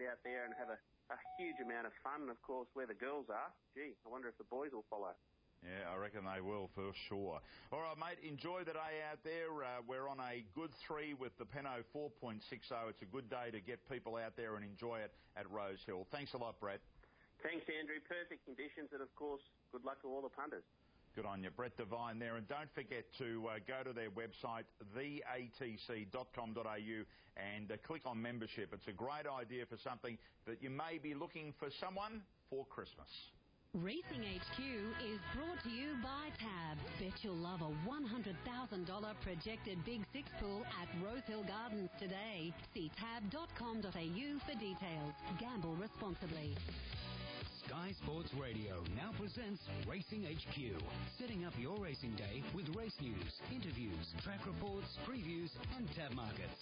out there and have a huge amount of fun. And, of course, where the girls are, gee, I wonder if the boys will follow. Yeah, I reckon they will for sure. All right, mate, enjoy the day out there. We're on a good 3 with the Peno 4.60. It's a good day to get people out there and enjoy it at Rosehill. Thanks a lot, Brett. Thanks, Andrew. Perfect conditions, and, of course, good luck to all the punters. Good on you. Brett Devine there. And don't forget to go to their website, theatc.com.au, and click on membership. It's a great idea for something that you may be looking for someone for Christmas. Racing HQ is brought to you by Tab. Bet you'll love a $100,000 projected Big Six pool at Rosehill Gardens today. See tab.com.au for details. Gamble responsibly. Sky Sports Radio now presents Racing HQ, setting up your racing day with race news, interviews, track reports, previews and tab markets.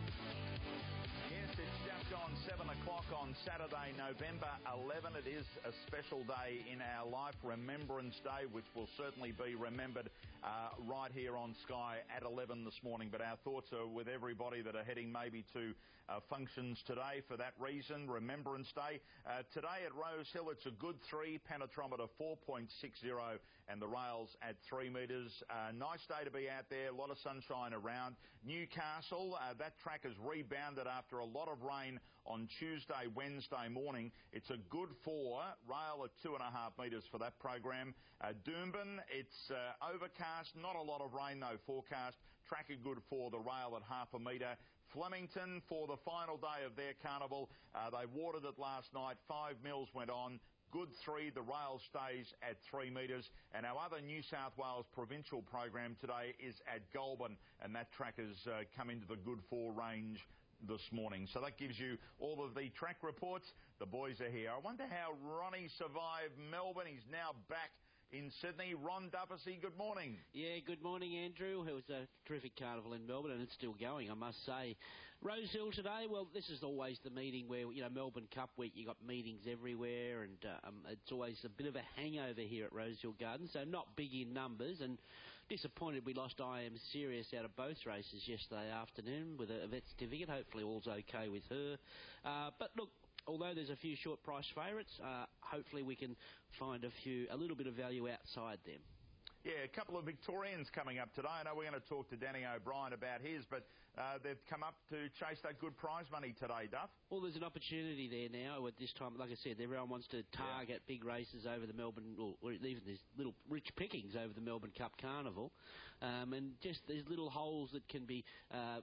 Yes, it's just gone 7 o'clock on Saturday, November 11. It is a special day in our life, Remembrance Day, which will certainly be remembered right here on Sky at 11 this morning. But our thoughts are with everybody that are heading maybe to functions today for that reason, Remembrance Day. Today at Rosehill, it's a good 3, penetrometer 4.60 and the rails at 3 metres. Nice day to be out there, a lot of sunshine around. Newcastle, that track has rebounded after a lot of rain on Tuesday, Wednesday morning. It's a good 4, rail at 2.5 metres for that program. Doomben, it's overcast, not a lot of rain though forecast. Track a good 4, the rail at 0.5 metre. Flemington for the final day of their carnival. They watered it last night, 5 mils went on. Good 3, the rail stays at 3 metres. And our other New South Wales provincial program today is at Goulburn, and that track has come into the good 4 range this morning. So that gives you all of the track reports. The boys are here. I wonder how Ronnie survived Melbourne. He's now back in Sydney. Ron Duffy, good morning. Yeah, good morning, Andrew. It was a terrific carnival in Melbourne, and it's still going, I must say. Rosehill today, well, this is always the meeting where, Melbourne Cup week, you got meetings everywhere, and it's always a bit of a hangover here at Rosehill Gardens, so not big in numbers, and disappointed we lost I Am Serious out of both races yesterday afternoon with a vet certificate. Hopefully all's okay with her. But look, although there's a few short price favourites, hopefully we can find a little bit of value outside them. Yeah, a couple of Victorians coming up today. I know we're going to talk to Danny O'Brien about his, but they've come up to chase that good prize money today, Duff. Well, there's an opportunity there now at this time. Like I said, everyone wants to target big races over the Melbourne, or even there's little rich pickings over the Melbourne Cup Carnival. And just these little holes that can be,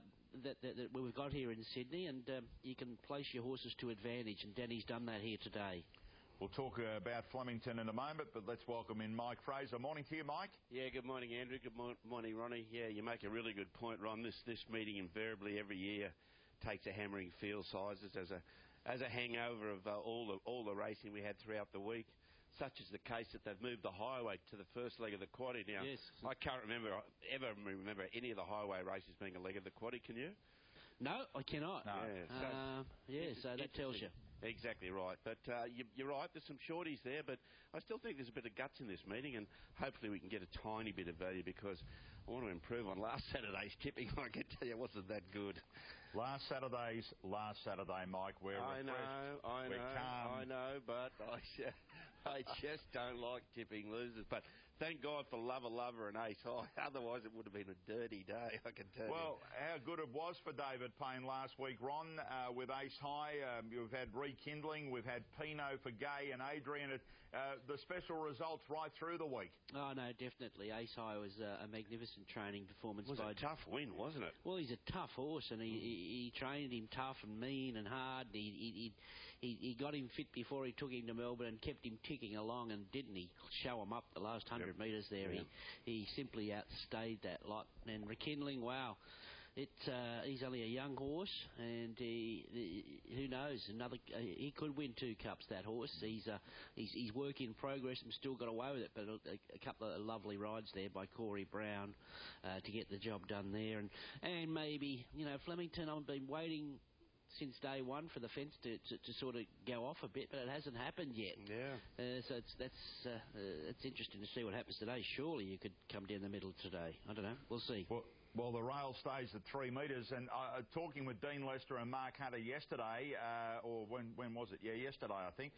that we've got here in Sydney, and you can place your horses to advantage, and Danny's done that here today. We'll talk about Flemington in a moment, but let's welcome in Mike Fraser. Morning to you, Mike. Yeah, good morning, Andrew. Good morning, Ronnie. Yeah, you make a really good point, Ron. This meeting invariably every year takes a hammering field sizes as a hangover of all the racing we had throughout the week. Such is the case that they've moved the highway to the first leg of the quaddie now. Yes. I can't remember any of the highway races being a leg of the quaddie. Can you? No, I cannot. No. So that tells you. Exactly right. But you're right, there's some shorties there, but I still think there's a bit of guts in this meeting, and hopefully we can get a tiny bit of value, because I want to improve on last Saturday's tipping. I can tell you it wasn't that good. Last Saturday, Mike. We're refreshed. I know, but I just don't like tipping losers. But thank God for Lover and Ace High. Otherwise it would have been a dirty day, I can tell you. Well, how good it was for David Payne last week, Ron, with Ace High. We've had rekindling. We've had Pinot for Gay and Adrian. The special results right through the week. Oh, no, definitely. Ace High was a magnificent training performance. It was a tough win, wasn't it? Well, he's a tough horse, and he trained him tough and mean and hard. He got him fit before he took him to Melbourne and kept him ticking along, and didn't he show him up the last 100 metres there? Yep. He simply outstayed that lot. And rekindling, wow. He's only a young horse, and who knows? He could win 2 cups. That horse. He's work in progress and still got away with it. But a couple of lovely rides there by Corey Brown to get the job done there, and maybe Flemington. I've been waiting since day one for the fence to sort of go off a bit, but it hasn't happened yet. Yeah. So it's interesting to see what happens today. Surely you could come down the middle today. I don't know. We'll see. Well, Well, the rail stays at 3 metres, and talking with Dean Lester and Mark Hunter yesterday, or when was it? Yeah, yesterday, I think,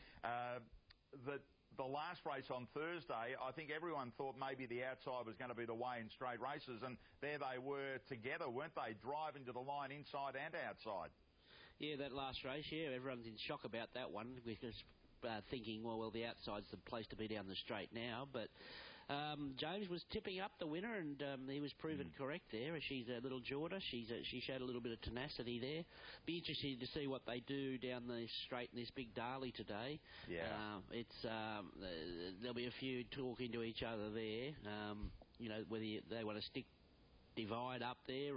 that the last race on Thursday, I think everyone thought maybe the outside was going to be the way in straight races, and there they were together, weren't they, driving to the line inside and outside. Yeah, that last race, yeah, everyone's in shock about that one because thinking, well, the outside's the place to be down the straight now, but James was tipping up the winner, and he was proven correct there. She's a little Georgia. She showed a little bit of tenacity there. Be interesting to see what they do down the straight in this big Darley today. Yeah. There'll be a few talking to each other there. Whether they want to divide up there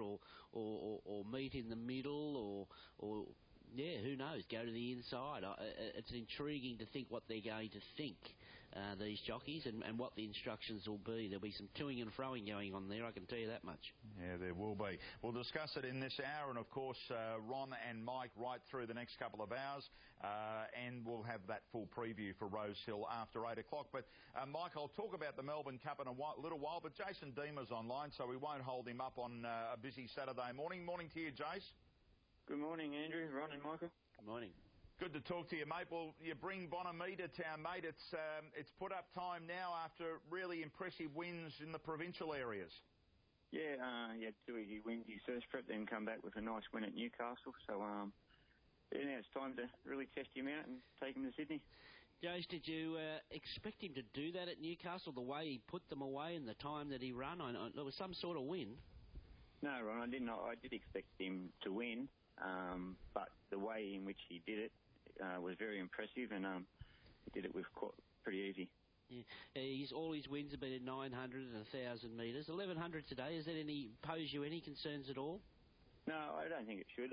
or meet in the middle or yeah, who knows? Go to the inside. It's intriguing to think what they're going to think, these jockeys, and what the instructions will be. There'll be some toing and froing going on there, I can tell you that much. Yeah, there will be. We'll discuss it in this hour, and of course, Ron and Mike right through the next couple of hours, and we'll have that full preview for Rosehill after 8 o'clock. But, Mike, I'll talk about the Melbourne Cup in a little while, but Jason Deemer's online, so we won't hold him up on a busy Saturday morning. Morning to you, Jace. Good morning, Andrew, Ron and Michael. Good morning. Good to talk to you, mate. Well, you bring Bonamie to town, mate. It's put up time now after really impressive wins in the provincial areas. Yeah, he had 2 easy wins his first prep, then come back with a nice win at Newcastle. So, now it's time to really test him out and take him to Sydney. Jace, did you expect him to do that at Newcastle, the way he put them away and the time that he ran? There was some sort of win. No, Ron, I didn't. I did expect him to win. But the way in which he did it was very impressive, and he did it with pretty easy. Yeah. All his wins have been at 900 and 1,000 metres. 1,100 today. Does that pose you any concerns at all? No, I don't think it should.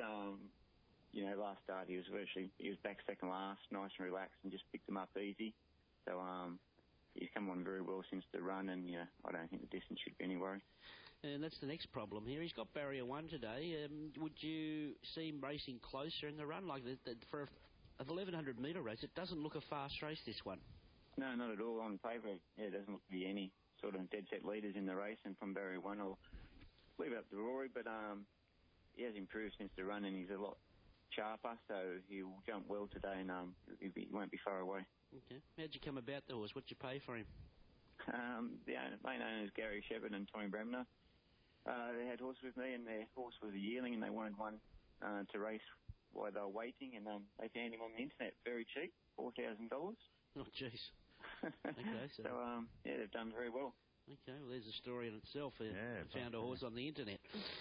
Last start he was back second last, nice and relaxed, and just picked them up easy. So he's come on very well since the run, and I don't think the distance should be any worry. And that's the next problem here. He's got barrier 1 today. Would you see him racing closer in the run? Like for a 1,100 metre race, it doesn't look a fast race, this one. No, not at all. On paper, it doesn't look to be any sort of dead set leaders in the race, and from barrier 1 I'll leave it up to Rory, but he has improved since the run, and he's a lot sharper, so he'll jump well today, and he won't be far away. Okay. How'd you come about the horse? What'd you pay for him? The main owners, Gary Shepard and Tommy Bremner, they had horses with me, and their horse was a yearling, and they wanted one to race while they were waiting, and they found him on the internet, very cheap, $4,000. Oh, jeez. Okay, so they've done very well. Okay, well, there's a story in itself. Found a horse on the internet.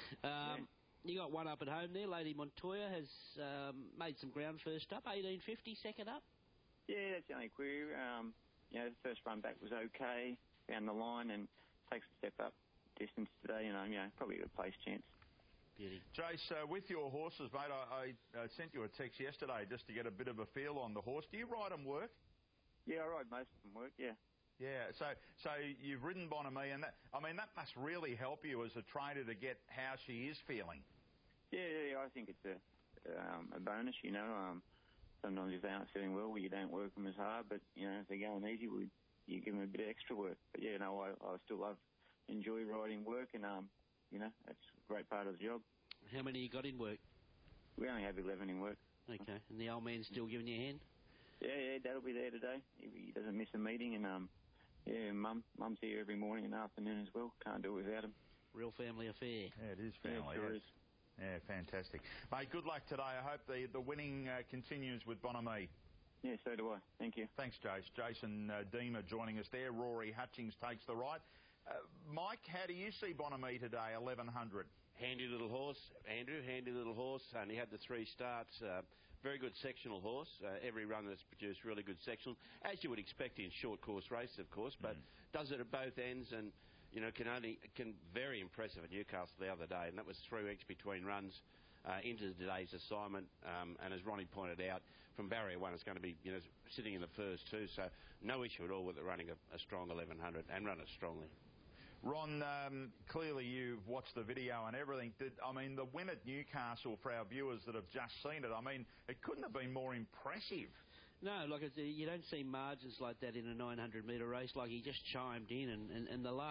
You got one up at home there. Lady Montoya has made some ground first up, 1850, second up. Yeah, that's the only query. The first run back was okay, found the line, and takes a step up distance today, and probably a place chance. Beauty. Jace, with your horses, mate, I sent you a text yesterday just to get a bit of a feel on the horse. Do you ride them work? Yeah, I ride most of them work, yeah. Yeah, so you've ridden Bonamie, and that must really help you as a trainer to get how she is feeling. Yeah, I think it's a bonus, Sometimes if they aren't feeling well, you don't work them as hard, but, if they're going easy, you give them a bit of extra work. But, I still enjoy riding work, and, that's a great part of the job. How many you got in work? We only have 11 in work. Okay, and the old man's still giving you a hand? Yeah, Dad'll be there today. He doesn't miss a meeting, and, Mum's here every morning and afternoon as well. Can't do it without him. Real family affair. Yeah, it is family. Yeah, sure is. Yeah, fantastic. Mate, good luck today. I hope the winning continues with Bonamie. Yeah, so do I. Thank you. Thanks, Jace. Jason Deemer joining us there. Rory Hutchings takes the right. Mike, how do you see Bonamie today, 1,100? Handy little horse, Andrew, handy little horse. Only had the 3 starts. Very good sectional horse. Every run that's produced really good sectional, as you would expect in short course races, of course, but does it at both ends, and can very impressive at Newcastle the other day, and that was 3 weeks between runs into today's assignment. And as Ronnie pointed out, from barrier 1, it's going to be sitting in the first 2, so no issue at all with it running a strong 1,100 and run it strongly. Ron, clearly you've watched the video and everything. The win at Newcastle, for our viewers that have just seen it, it couldn't have been more impressive. No, you don't see margins like that in a 900 metre race. Like, he just chimed in, and the last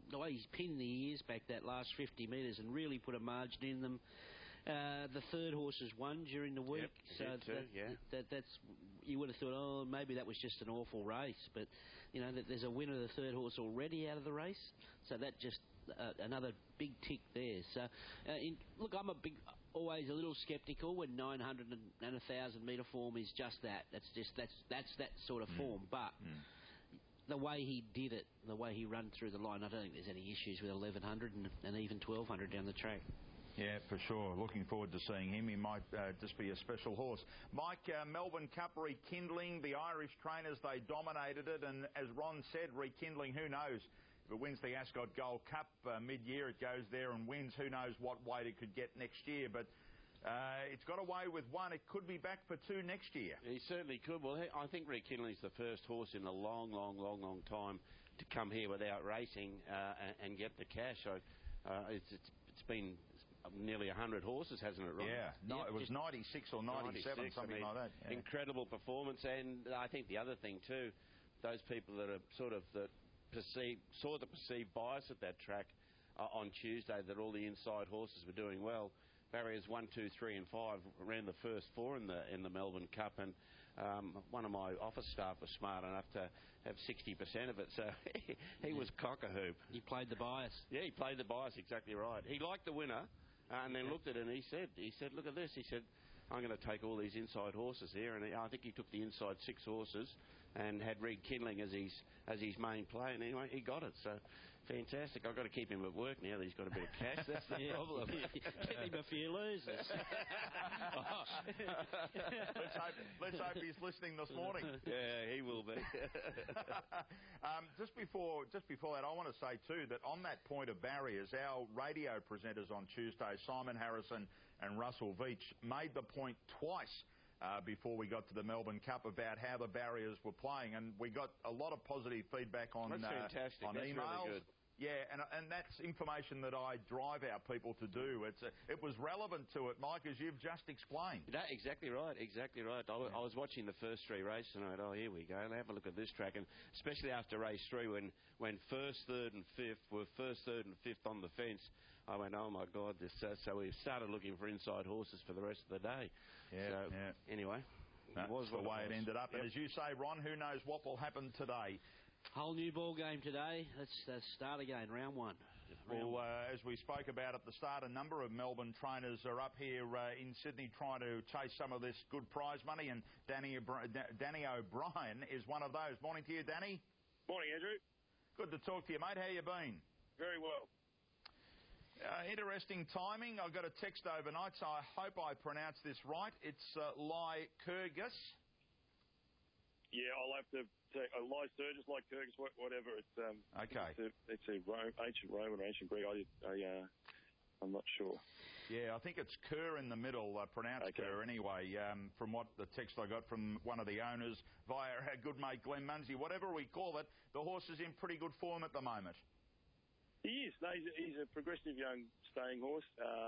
the way he's pinned the ears back that last 50 metres and really put a margin in them. The third horse has won during the week, that's you would have thought, oh, maybe that was just an awful race, but there's a winner of the third horse already out of the race, so that just another big tick there. So look, I'm always a little sceptical when 900 and 1,000 metre form is just that. That's that sort of form, but. The way he did it, the way he ran through the line, I don't think there's any issues with 1,100 and even 1,200 down the track. Yeah, for sure. Looking forward to seeing him. He might just be a special horse. Mike, Melbourne Cup rekindling. The Irish trainers, they dominated it. And as Ron said, rekindling, who knows? If it wins the Ascot Gold Cup mid-year, it goes there and wins. Who knows what weight it could get next year. But it's got away with one. It could be back for two next year. He certainly could. Well, I think rekindling is the first horse in a long time to come here without racing and get the cash. So it's been nearly 100 horses, hasn't it, Ron? Yeah, no, it was 96 or 97, something like that. Yeah. Incredible performance, and I think the other thing too, those people that are saw the perceived bias at that track on Tuesday, that all the inside horses were doing well. Barriers 1, 2, 3 and 5 ran the first four in the Melbourne Cup, and one of my office staff was smart enough to have 60% of it, so he was cock-a-hoop. He played the bias. Yeah, he played the bias, exactly right. He liked the winner, and then looked at it and he said, look at this. He said, I'm going to take all these inside horses here, and I think he took the inside 6 horses and had rekindling as his main play, and anyway, he got it. So fantastic. I've got to keep him at work now that he's got a bit of cash. That's the problem. Get him a few losers. Let's hope he's listening this morning. Yeah, he will be. Just before that, I want to say too that on that point of barriers, our radio presenters on Tuesday, Simon Harrison and Russell Veach, made the point twice before we got to the Melbourne Cup about how the barriers were playing, and we got a lot of positive feedback on fantastic. On that's emails. Really good. Yeah, and that's information that I drive our people to do. It was relevant to it, Mike, as you've just explained. Exactly right, exactly right. I was watching the first 3 races and I went, oh, here we go. Have a look at this track, and especially after race 3 when first, third and fifth were first, third and fifth on the fence, I went, oh my God, this. So we started looking for inside horses for the rest of the day. Yeah. Anyway, that's the way it ended up. Yep. And as you say, Ron, who knows what will happen today? Whole new ball game today. Let's start again, round 1. Well, as we spoke about at the start, a number of Melbourne trainers are up here in Sydney trying to chase some of this good prize money, and Danny O'Brien is one of those. Morning to you, Danny. Morning, Andrew. Good to talk to you, mate. How you been? Very well. Interesting timing. I got a text overnight, so I hope I pronounced this right. It's Lycurgus. Yeah, I'll have to take Lycurgus, Lycurgus, whatever. It's okay. It's ancient Roman, ancient Greek. I'm not sure. Yeah, I think it's Kerr in the middle, pronounced Kerr anyway, from what the text I got from one of the owners via our good mate Glenn Munsey. Whatever we call it, the horse is in pretty good form at the moment. He is. No, he's a progressive young staying horse.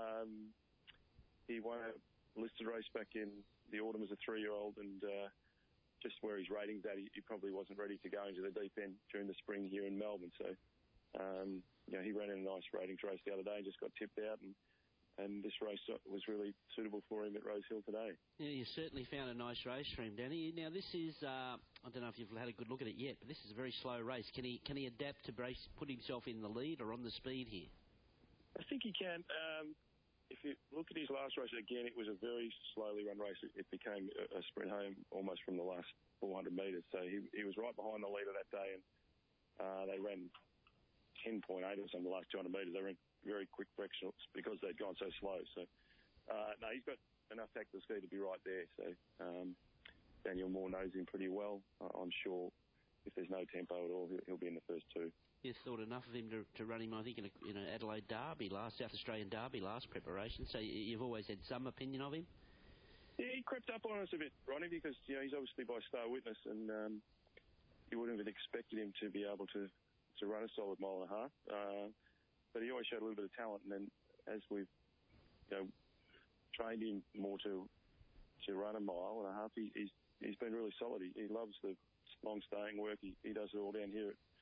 He won a listed race back in the autumn as a 3-year-old, and just where his rating's at, he probably wasn't ready to go into the deep end during the spring here in Melbourne. So, he ran in a nice ratings race the other day and just got tipped out, and this race was really suitable for him at Rose Hill today. Yeah, you certainly found a nice race for him, Danny. Now, this is, I don't know if you've had a good look at it yet, but this is a very slow race. Can he adapt to put himself in the lead or on the speed here? I think he can. If you look at his last race, again, it was a very slowly run race. It became a sprint home almost from the last 400 metres. So he was right behind the leader that day, and they ran 10.8 or something the last 200 metres. They ran very quick fractionals because they'd gone so slow. So, no, he's got enough tactical speed to be right there. So, Daniel Moore knows him pretty well. I'm sure if there's no tempo at all, he'll be in the first 2. You thought enough of him to run him, I think, in an Adelaide Derby South Australian Derby last preparation. So you've always had some opinion of him? Yeah, he crept up on us a bit, Ronnie, because he's obviously by Star Witness, and you wouldn't have expected him to be able to run a solid mile and a half. But he always showed a little bit of talent, and then as we've trained him more to run a mile and a half, he's been really solid. He loves the long staying work. He does it all down here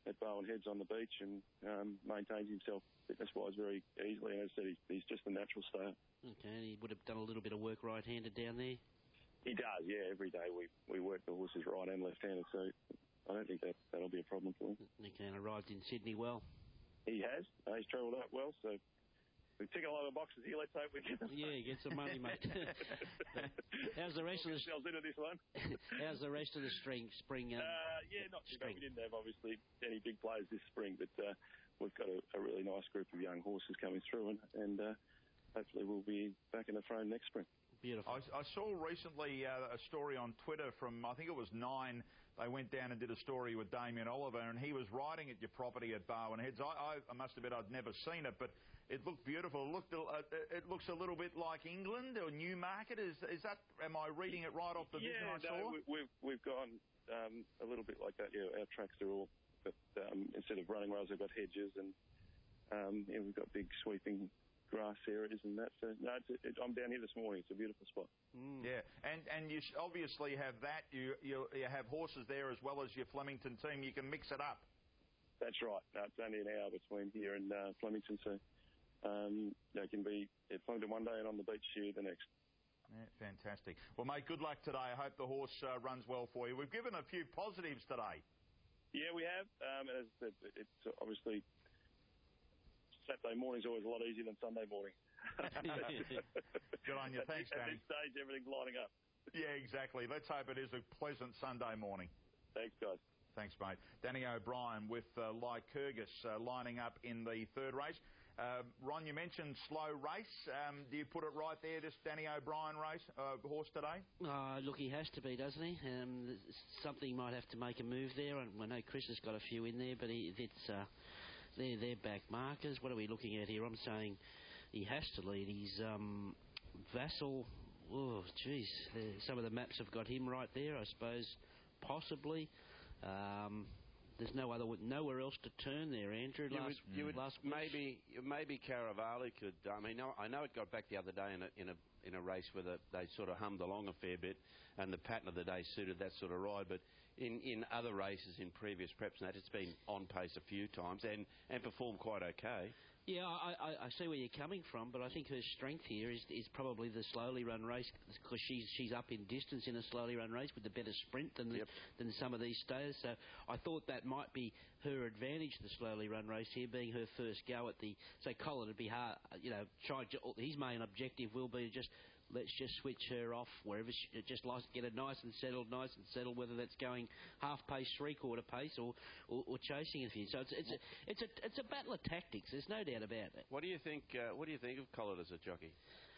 at Bowen Heads on the beach and maintains himself fitness-wise very easily. And as I said, he's just a natural stayer. Okay, and he would have done a little bit of work right-handed down there? He does, yeah. Every day we work the horses right and left-handed, so I don't think that'll be a problem for him. Okay, and arrived in Sydney well? He has. He's travelled up well, so we tick a lot of boxes here. Let's hope we get them. Yeah, get some money, mate. How's the rest of the into this one? How's the rest of the spring? Yeah, not too bad. We didn't have obviously any big players this spring, but we've got a really nice group of young horses coming through, and hopefully we'll be back in the frame next spring. Beautiful. I saw recently a story on Twitter from, I think it was Nine. They went down and did a story with Damien Oliver, and he was riding at your property at Bowen Heads. I must admit I'd never seen it, but it looked beautiful. It looks a little bit like England or Newmarket. Is that? Am I reading it right off the vision I saw? We've gone a little bit like that. Yeah, our tracks are all, but instead of running rails, we've got hedges, and we've got big sweeping grass areas and that. So no, I'm down here this morning. It's a beautiful spot. Yeah, and you obviously have that. You have horses there as well as your Flemington team. You can mix it up. That's right. No, it's only an hour between here and Flemington, so they can be at Flemington one day and on the beach here the next. Yeah, fantastic. Well, mate, good luck today. I hope the horse runs well for you. We've given a few positives today. Yeah, we have. As I said, it's obviously Saturday morning's always a lot easier than Sunday morning. Good on you. Thanks, Danny. At this stage, everything's lining up. Yeah, exactly. Let's hope it is a pleasant Sunday morning. Thanks, guys. Thanks, mate. Danny O'Brien with Lycurgus lining up in the third race. Ron, you mentioned slow race. Do you put it right there, this Danny O'Brien race, horse today? Look, he has to be, doesn't he? Something might have to make a move there. I know Chris has got a few in there, but they're back markers. What are we looking at here? I'm saying he has to lead. He's Vassal. Oh, geez. Some of the maps have got him right there, I suppose, possibly. There's nowhere else to turn there, Andrew. Maybe Caravali could. I mean, I know it got back the other day in a race where they sort of hummed along a fair bit, and the pattern of the day suited that sort of ride. But in other races, in previous preps, and that it's been on pace a few times and performed quite okay. Yeah, I see where you're coming from, but I think her strength here is probably the slowly run race, because she's up in distance in a slowly run race with a better sprint than some of these stayers. So I thought that might be her advantage, the slowly run race here, being her first go at the. So Colin would be hard, his main objective will be let's just switch her off wherever she just likes to get her nice and settled, whether that's going half pace, three-quarter pace, or chasing a few. So it's a battle of tactics. There's no doubt about it. What do you think? What do you think of Collett as a jockey?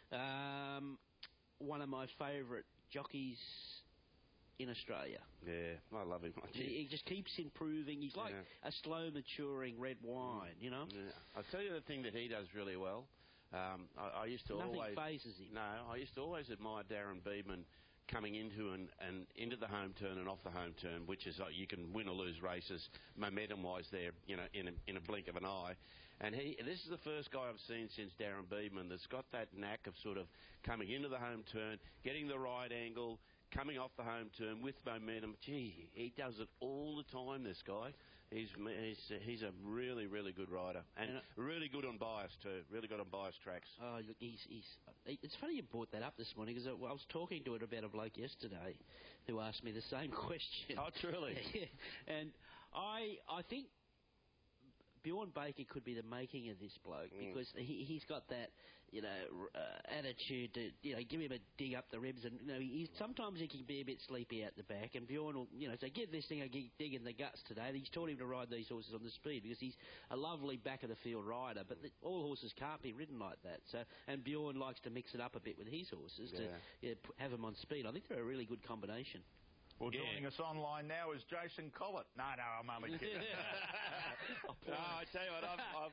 One of my favourite jockeys in Australia. Yeah, I love him. He just keeps improving. He's like a slow maturing red wine, you know. Yeah. I'll tell you the thing that he does really well. I used to Nothing always phases him. No, I used to always admire Darren Beadman coming into and into the home turn and off the home turn, which is like you can win or lose races momentum-wise there, in a blink of an eye. And this is the first guy I've seen since Darren Beadman that's got that knack of sort of coming into the home turn, getting the right angle, coming off the home turn with momentum. Gee, he does it all the time, this guy. He's a really, really good rider, and really good on bias too. Really good on bias tracks. Oh, look, it's funny you brought that up this morning, because I was talking to it about a bloke yesterday who asked me the same question. Oh, truly? Yeah. And I think Bjorn Baker could be the making of this bloke, because he's got that, attitude to, give him a dig up the ribs, and sometimes he can be a bit sleepy out the back, and Bjorn will, say, give this thing a dig in the guts today. And he's taught him to ride these horses on the speed, because he's a lovely back of the field rider, but all horses can't be ridden like that. So, and Bjorn likes to mix it up a bit with his horses to have them on speed. I think they're a really good combination. Well, joining us online now is Jason Collett. No, I'm only kidding. No, I tell you what,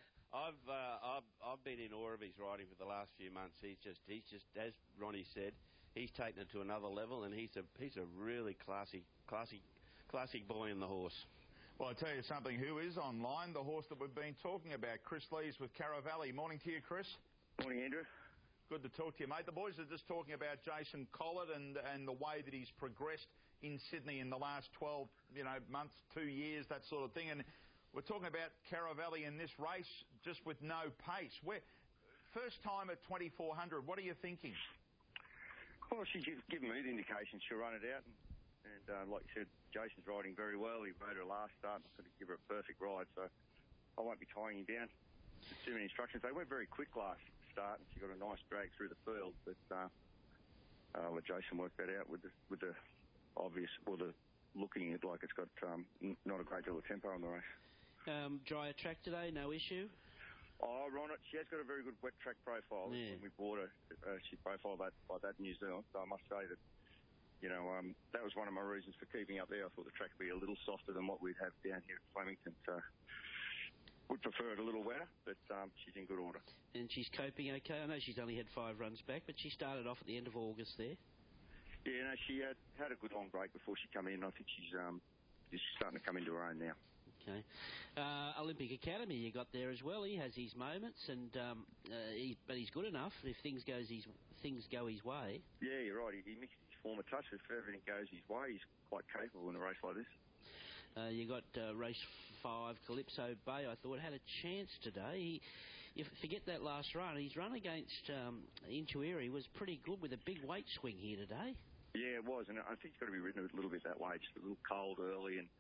I've been in awe of his riding for the last few months. He's just, as Ronnie said, he's taken it to another level, and he's a really classy boy in the horse. Well, I tell you something. Who is online? The horse that we've been talking about, Chris Lees with Caravali. Morning to you, Chris. Morning, Andrew. Good to talk to you, mate. The boys are just talking about Jason Collett and the way that he's progressed in Sydney in the last 12 months, 2 years, that sort of thing. And We're talking about Caravelli in this race, just with no pace. First time at 2400, what are you thinking? Well, she's given me the indication she'll run it out. And like you said, Jason's riding very well. He rode her last start and I could give her a perfect ride. So I won't be tying him down. Too many instructions. They went very quick last start and she got a nice drag through the field. But I'll let Jason work that out with the obvious, or the looking at like it's got not a great deal of tempo on the race. Drier track today, no issue? Oh, Ron, she has got a very good wet track profile. Yeah. When we bought her, she profiled that like that in New Zealand. So I must say that, you know, that was one of my reasons for keeping up there. I thought the track would be a little softer than what we'd have down here at Flemington. So would prefer it a little wetter, but she's in good order. And she's coping okay? I know she's only had 5 runs back, but she started off at the end of August there. Yeah, no, she had a good long break before she came in. I think she's starting to come into her own now. Okay. Olympic Academy you got there as well. He has his moments, and but he's good enough if things go his way. Yeah, you're right. He mixes his form a touch. If everything goes his way, he's quite capable in a race like this. You got race 5, Calypso Bay. I thought had a chance today. You forget that last run. His run against Intuiri was pretty good with a big weight swing here today. Yeah, it was, and I think it's got to be ridden a little bit that way. Just a little cold early, and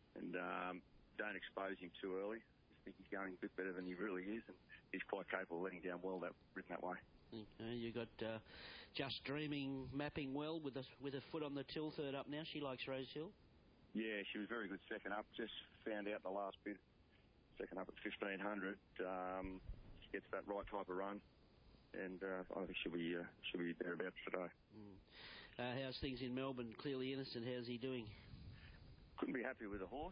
don't expose him too early. I think he's going a bit better than he really is, and he's quite capable of letting down well ridden that way. Okay, you got Just Dreaming mapping well with a foot on the till, third up now. She likes Rosehill. Yeah, she was very good second up. Just found out the last bit. Second up at 1500. She gets that right type of run, and I think she'll be thereabouts today. How's things in Melbourne? Clearly Innocent. How's he doing? Couldn't be happy with the horse.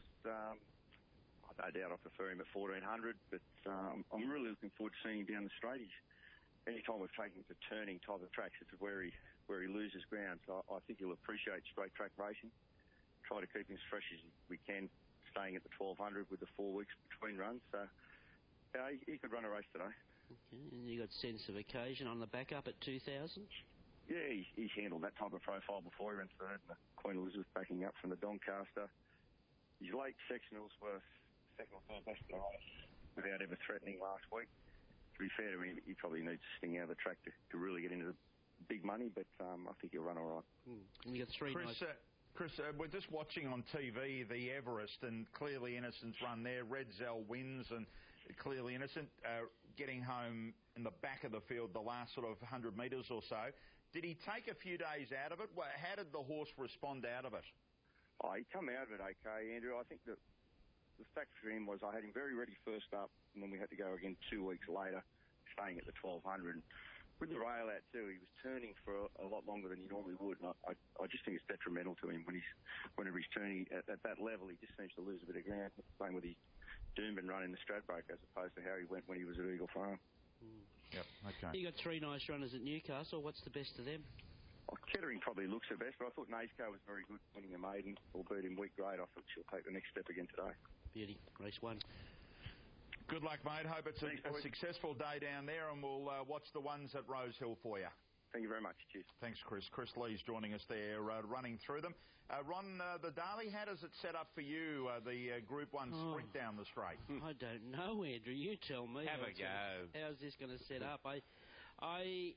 I doubt I prefer him at 1400, but I'm really looking forward to seeing him down the straight. Anytime we've taken him to turning type of tracks, it's where he loses ground. So I think he'll appreciate straight track racing. Try to keep him as fresh as we can, staying at the 1200 with the 4 weeks between runs. So he could run a race today. Okay, and you got Sense of Occasion on the back up at 2000? Yeah, he's handled that type of profile before. He ran third, and the Queen Elizabeth backing up from the Doncaster. His late sectionals were second or third best in the race without ever threatening last week. To be fair to him, he probably needs to sting out of the track to really get into the big money, but I think he'll run all right. And you got 3 Chris, we're just watching on TV the Everest, and Clearly Innocent's run there. Redzell wins, and Clearly Innocent getting home in the back of the field the last sort of 100 metres or so. Did he take a few days out of it? How did the horse respond out of it? Oh, he come out of it okay, Andrew. I think that the fact for him was I had him very ready first up, and then we had to go again 2 weeks later, staying at the 1200. With the rail out too, he was turning for a lot longer than he normally would, and I just think it's detrimental to him whenever he's turning at that level. He just seems to lose a bit of ground. Same with his Doomben run in the Stradbroke, as opposed to how he went when he was at Eagle Farm. Yep, okay. You got 3 nice runners at Newcastle. What's the best of them? Kettering probably looks the best, but I thought Naisco was very good winning a maiden, albeit in weak grade. I thought she'll take the next step again today. Beauty. Race 1. Good luck, mate. Hope it's a successful day down there, and we'll watch the ones at Rosehill for you. Thank you very much. Cheers. Thanks, Chris. Chris Lee's joining us there, running through them. Ron, the Darley, how does it set up for you, the Group 1 sprint down the straight? I don't know, Andrew. You tell me. Have a go. How's this going to set up? I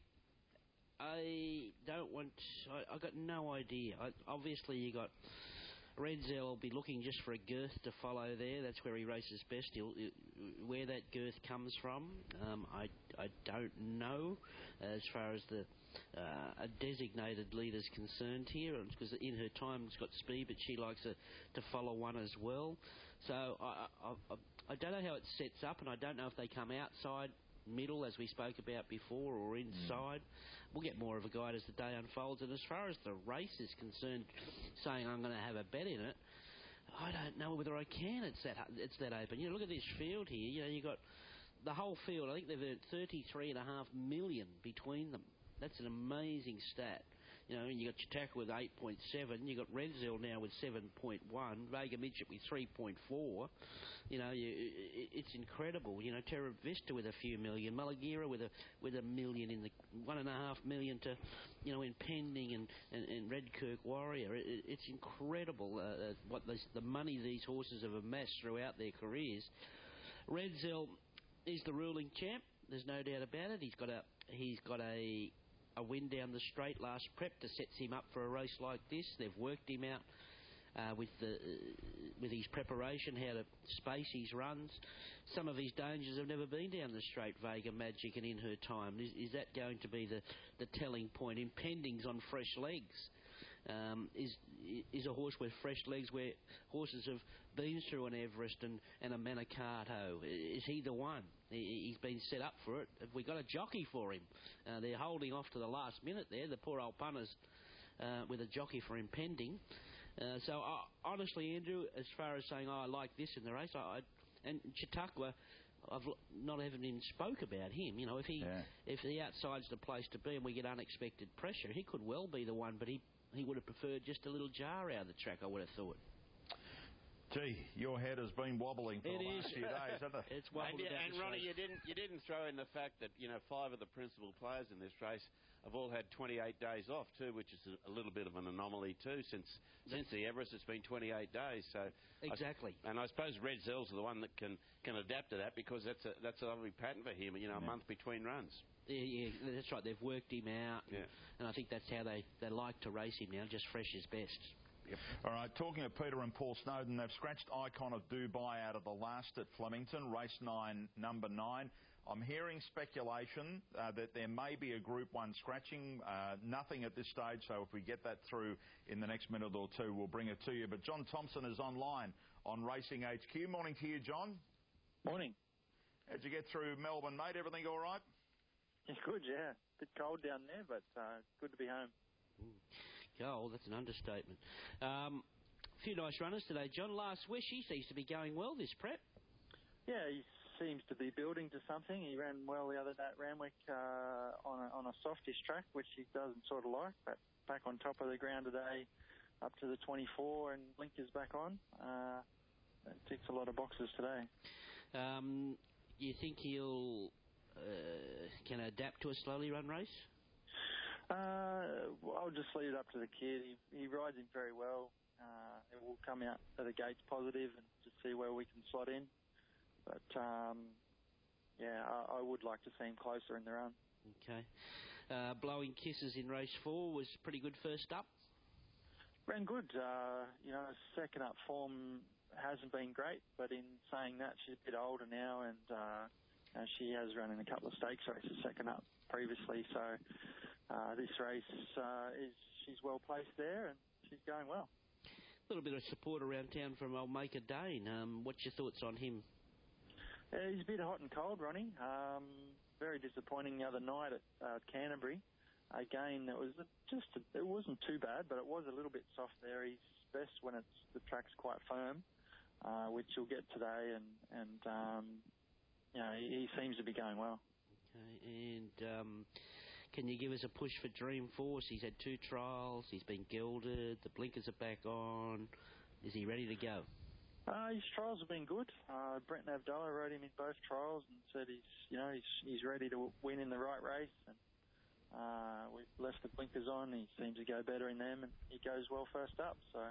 don't want... I got no idea. Obviously, you got... Redzell will be looking just for a girth to follow there. That's where he races best. Where that girth comes from, I don't know as far as the a designated leader's concerned here, because in her time has got speed, but she likes to follow one as well. So I don't know how it sets up, and I don't know if they come outside, middle, as we spoke about before, or inside. We'll get more of a guide as the day unfolds. And as far as the race is concerned, saying I'm going to have a bet in it, I don't know whether I can. It's that open. Look at this field here. You got the whole field. I think they've earned $33.5 million between them. That's an amazing stat. You know, you got Chautauqua with 8.7. You got Redzell now with 7.1. Vega Midget with 3.4. You know, it's incredible. You know, Terra Vista with a few million. Malagira with a million in the 1.5 million to, you know, Impending and Redkirk Warrior. It's incredible what the money these horses have amassed throughout their careers. Redzell is the ruling champ. There's no doubt about it. He's got a win down the straight last prep that sets him up for a race like this. They've worked him out with his preparation, how to space his runs. Some of his dangers have never been down the straight, Vega Magic, and In Her Time. Is that going to be the telling point? Impending's on fresh legs. Is a horse with fresh legs where horses have been through an Everest and a Manicato. Is he the one? He's been set up for it. Have we got a jockey for him? They're holding off to the last minute there, the poor old punters, with a jockey for Impending. So honestly, Andrew, as far as saying, I like this in the race, and Chautauqua, I've not even spoke about him. You know, if the outside's the place to be and we get unexpected pressure, he could well be the one, but he would have preferred just a little jar out of the track, I would have thought. Gee, your head has been wobbling for the last few days, hasn't it? It's wobbled and Ronnie, you didn't throw in the fact that, you know, 5 of the principal players in this race have all had 28 days off too, which is a little bit of an anomaly too. Since the Everest, it's been 28 days. So exactly. And I suppose Redzell's the one that can adapt to that, because that's a lovely pattern for him. You know, a month between runs. Yeah, that's right. They've worked him out, and I think that's how they like to race him now, just fresh as best. Yep. All right, talking of Peter and Paul Snowden, they've scratched Icon of Dubai out of the last at Flemington, race 9, number 9. I'm hearing speculation that there may be a Group 1 scratching. Nothing at this stage, so if we get that through in the next minute or two, we'll bring it to you. But John Thompson is online on Racing HQ. Morning to you, John. Morning. How'd you get through Melbourne, mate? Everything all right? It's good, yeah. Bit cold down there, but good to be home. Cold, that's an understatement. A few nice runners today, John. Last Wish, he seems to be going well this prep. Yeah, he seems to be building to something. He ran well the other day at Randwick on a softish track, which he doesn't sort of like, but back on top of the ground today, up to the 24, and Blinkers back on. That ticks a lot of boxes today. You think he'll can adapt to a slowly run race? I'll just leave it up to the kid. He rides him very well. It will come out of the gates positive and just see where we can slot in. But, I would like to see him closer in the run. Okay. Blowing Kisses in race 4 was pretty good first up. Ran good. Second up form hasn't been great, but in saying that, she's a bit older now, and she has run in a couple of stakes races second up previously, so this race she's well placed there, and she's going well. A little bit of support around town from old Maker Dane. What's your thoughts on him? He's a bit hot and cold, Ronnie. Very disappointing the other night at Canterbury. Again, it wasn't too bad, but it was a little bit soft there. He's best when the track's quite firm, which you'll get today, and he seems to be going well. Okay, and can you give us a push for Dreamforce? He's had 2 trials. He's been gelded. The blinkers are back on. Is he ready to go? His trials have been good. Brent Abdallah rode him in both trials and said he's ready to win in the right race. And we've left the blinkers on. He seems to go better in them, and he goes well first up. So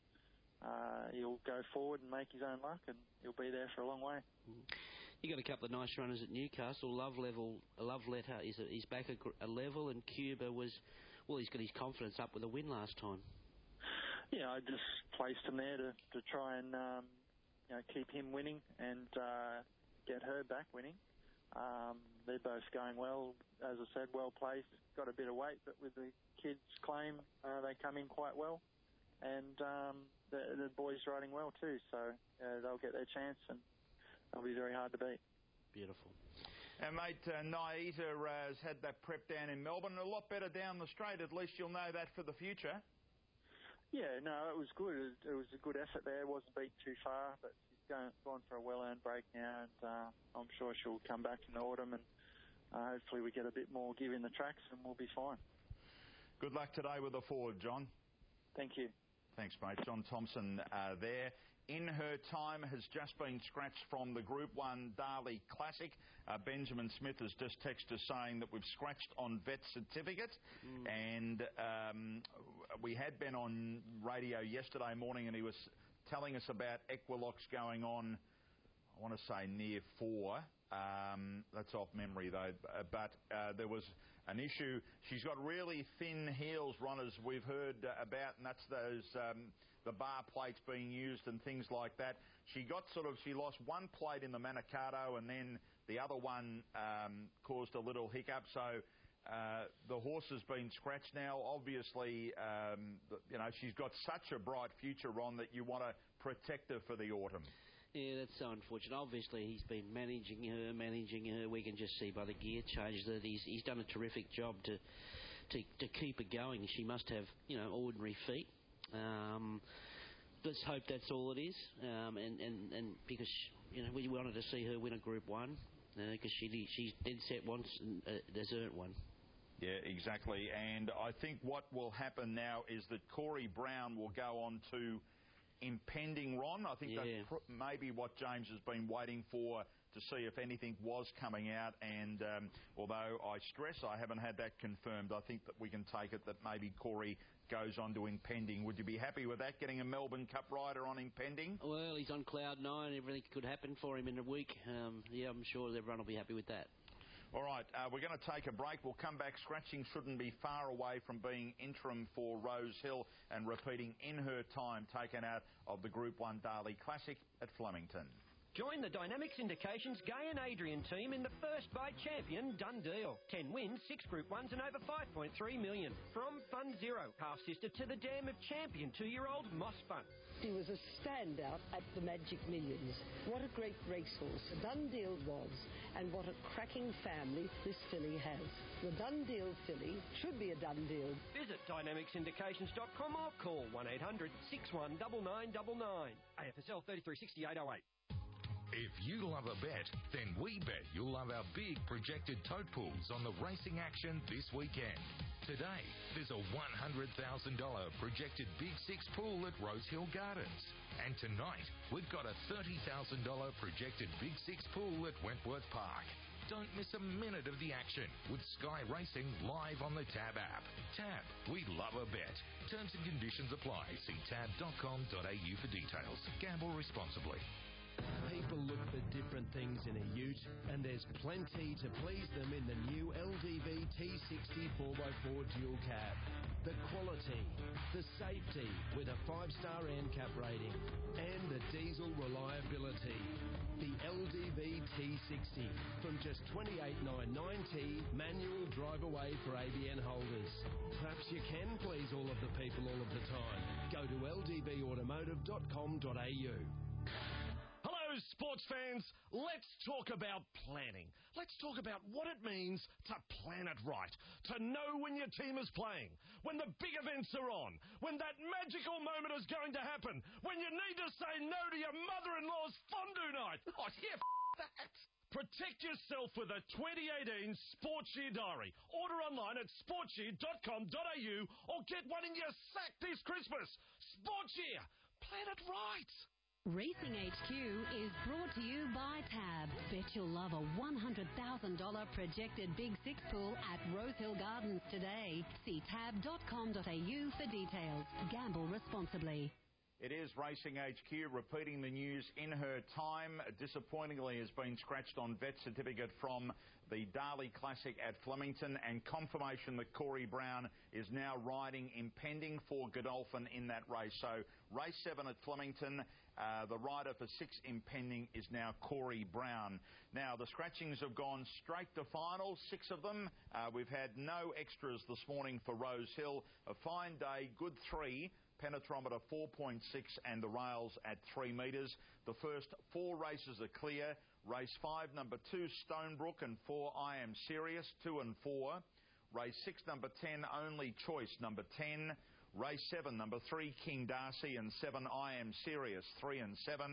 he'll go forward and make his own luck, and he'll be there for a long way. You got a couple of nice runners at Newcastle. Love Letter is back a level, and Cuba he's got his confidence up with a win last time. Yeah, I just placed him there to try and keep him winning and get her back winning. They're both going well, as I said, well placed. Got a bit of weight, but with the kids' claim, they come in quite well, and the boys riding well too. So they'll get their chance, and they'll be very hard to beat. Beautiful. And, mate, Naita has had that prep down in Melbourne. A lot better down the straight. At least you'll know that for the future. Yeah, no, it was good. It was a good effort there. It wasn't beat too far, but she's gone for a well-earned break now, and I'm sure she'll come back in the autumn, and hopefully we get a bit more give in the tracks, and we'll be fine. Good luck today with the forward, John. Thank you. Thanks, mate. John Thompson there. In Her Time has just been scratched from the Group 1 Darley Classic. Benjamin Smith has just texted us saying that we've scratched on vet certificate. And we had Ben on radio yesterday morning and he was telling us about Equilux going on, I want to say near 4. That's off memory though. But there was an issue. She's got really thin heels, Ron, as we've heard about, and that's those the bar plates being used and things like that. She lost one plate in the Manikato and then the other one caused a little hiccup. So the horse has been scratched now. Obviously, she's got such a bright future, Ron, that you want to protect her for the autumn. Yeah, that's so unfortunate. Obviously, he's been managing her. We can just see by the gear changes that he's done a terrific job to keep her going. She must have, ordinary feet. Let's hope that's all it is. And because, we wanted to see her win a Group 1 because she's dead set wants a desert one. Yeah, exactly. And I think what will happen now is that Corey Brown will go on to Impending, Ron. I think that's maybe what James has been waiting for to see if anything was coming out. And although I stress I haven't had that confirmed, I think that we can take it that maybe Corey goes on to Impending. Would you be happy with that, getting a Melbourne Cup rider on Impending? Well, he's on cloud 9. Everything could happen for him in a week. I'm sure everyone will be happy with that. All right, we're going to take a break. We'll come back. Scratching shouldn't be far away from being interim for Rose Hill and repeating In Her Time, taken out of the Group 1 Darley Classic at Flemington. Join the Dynamics Indications Gay and Adrian team in the first bite champion Done Deal. 10 wins, 6 Group 1s and over 5.3 million. From Fun Zero, half-sister to the dam of champion 2-year-old Moss Fun. He was a standout at the Magic Millions. What a great racehorse Done Deal was, and what a cracking family this filly has. The Done Deal filly should be a done deal. Visit dynamicsindications.com or call 1800 619999. AFSL 336808. If you love a bet, then we bet you'll love our big projected tote pools on the racing action this weekend. Today, there's a $100,000 projected Big Six pool at Rose Hill Gardens. And tonight, we've got a $30,000 projected Big Six pool at Wentworth Park. Don't miss a minute of the action with Sky Racing live on the Tab app. Tab, we love a bet. Terms and conditions apply. See tab.com.au for details. Gamble responsibly. People look for different things in a ute, and there's plenty to please them in the new LDV T60 4x4 dual cab. The quality, the safety with a 5-star NCAP rating, and the diesel reliability. The LDV T60 from just $28,990 manual drive away for ABN holders. Perhaps you can please all of the people all of the time. Go to ldvautomotive.com.au. Hello, sports fans. Let's talk about planning. Let's talk about what it means to plan it right, to know when your team is playing, when the big events are on, when that magical moment is going to happen, when you need to say no to your mother-in-law's fondue night. Oh, yeah, that. Protect yourself with a 2018 Sports Year Diary. Order online at sportsyear.com.au or get one in your sack this Christmas. Sports Year. Plan it right. Racing HQ is brought to you by Tab. Bet you'll love a $100,000 projected Big Six pool at Rose Hill Gardens today. See tab.com.au for details. Gamble responsibly. It is Racing HQ repeating the news In Her Time. Disappointingly has been scratched on vet certificate from the Darley Classic at Flemington, and confirmation that Corey Brown is now riding Impending for Godolphin in that race. So race 7 at Flemington, the rider for 6 Impending is now Corey Brown. Now the scratchings have gone straight to finals, 6 of them. We've had no extras this morning for Rose Hill. A fine day, good 3. Penetrometer 4.6 and the rails at 3 metres. The first 4 races are clear. Race 5, number 2, Stonebrook, and 4, I Am Serious, 2 and 4. Race 6, number 10, Only Choice, number 10. Race 7, number 3, King Darcy, and 7, I Am Serious, 3 and 7.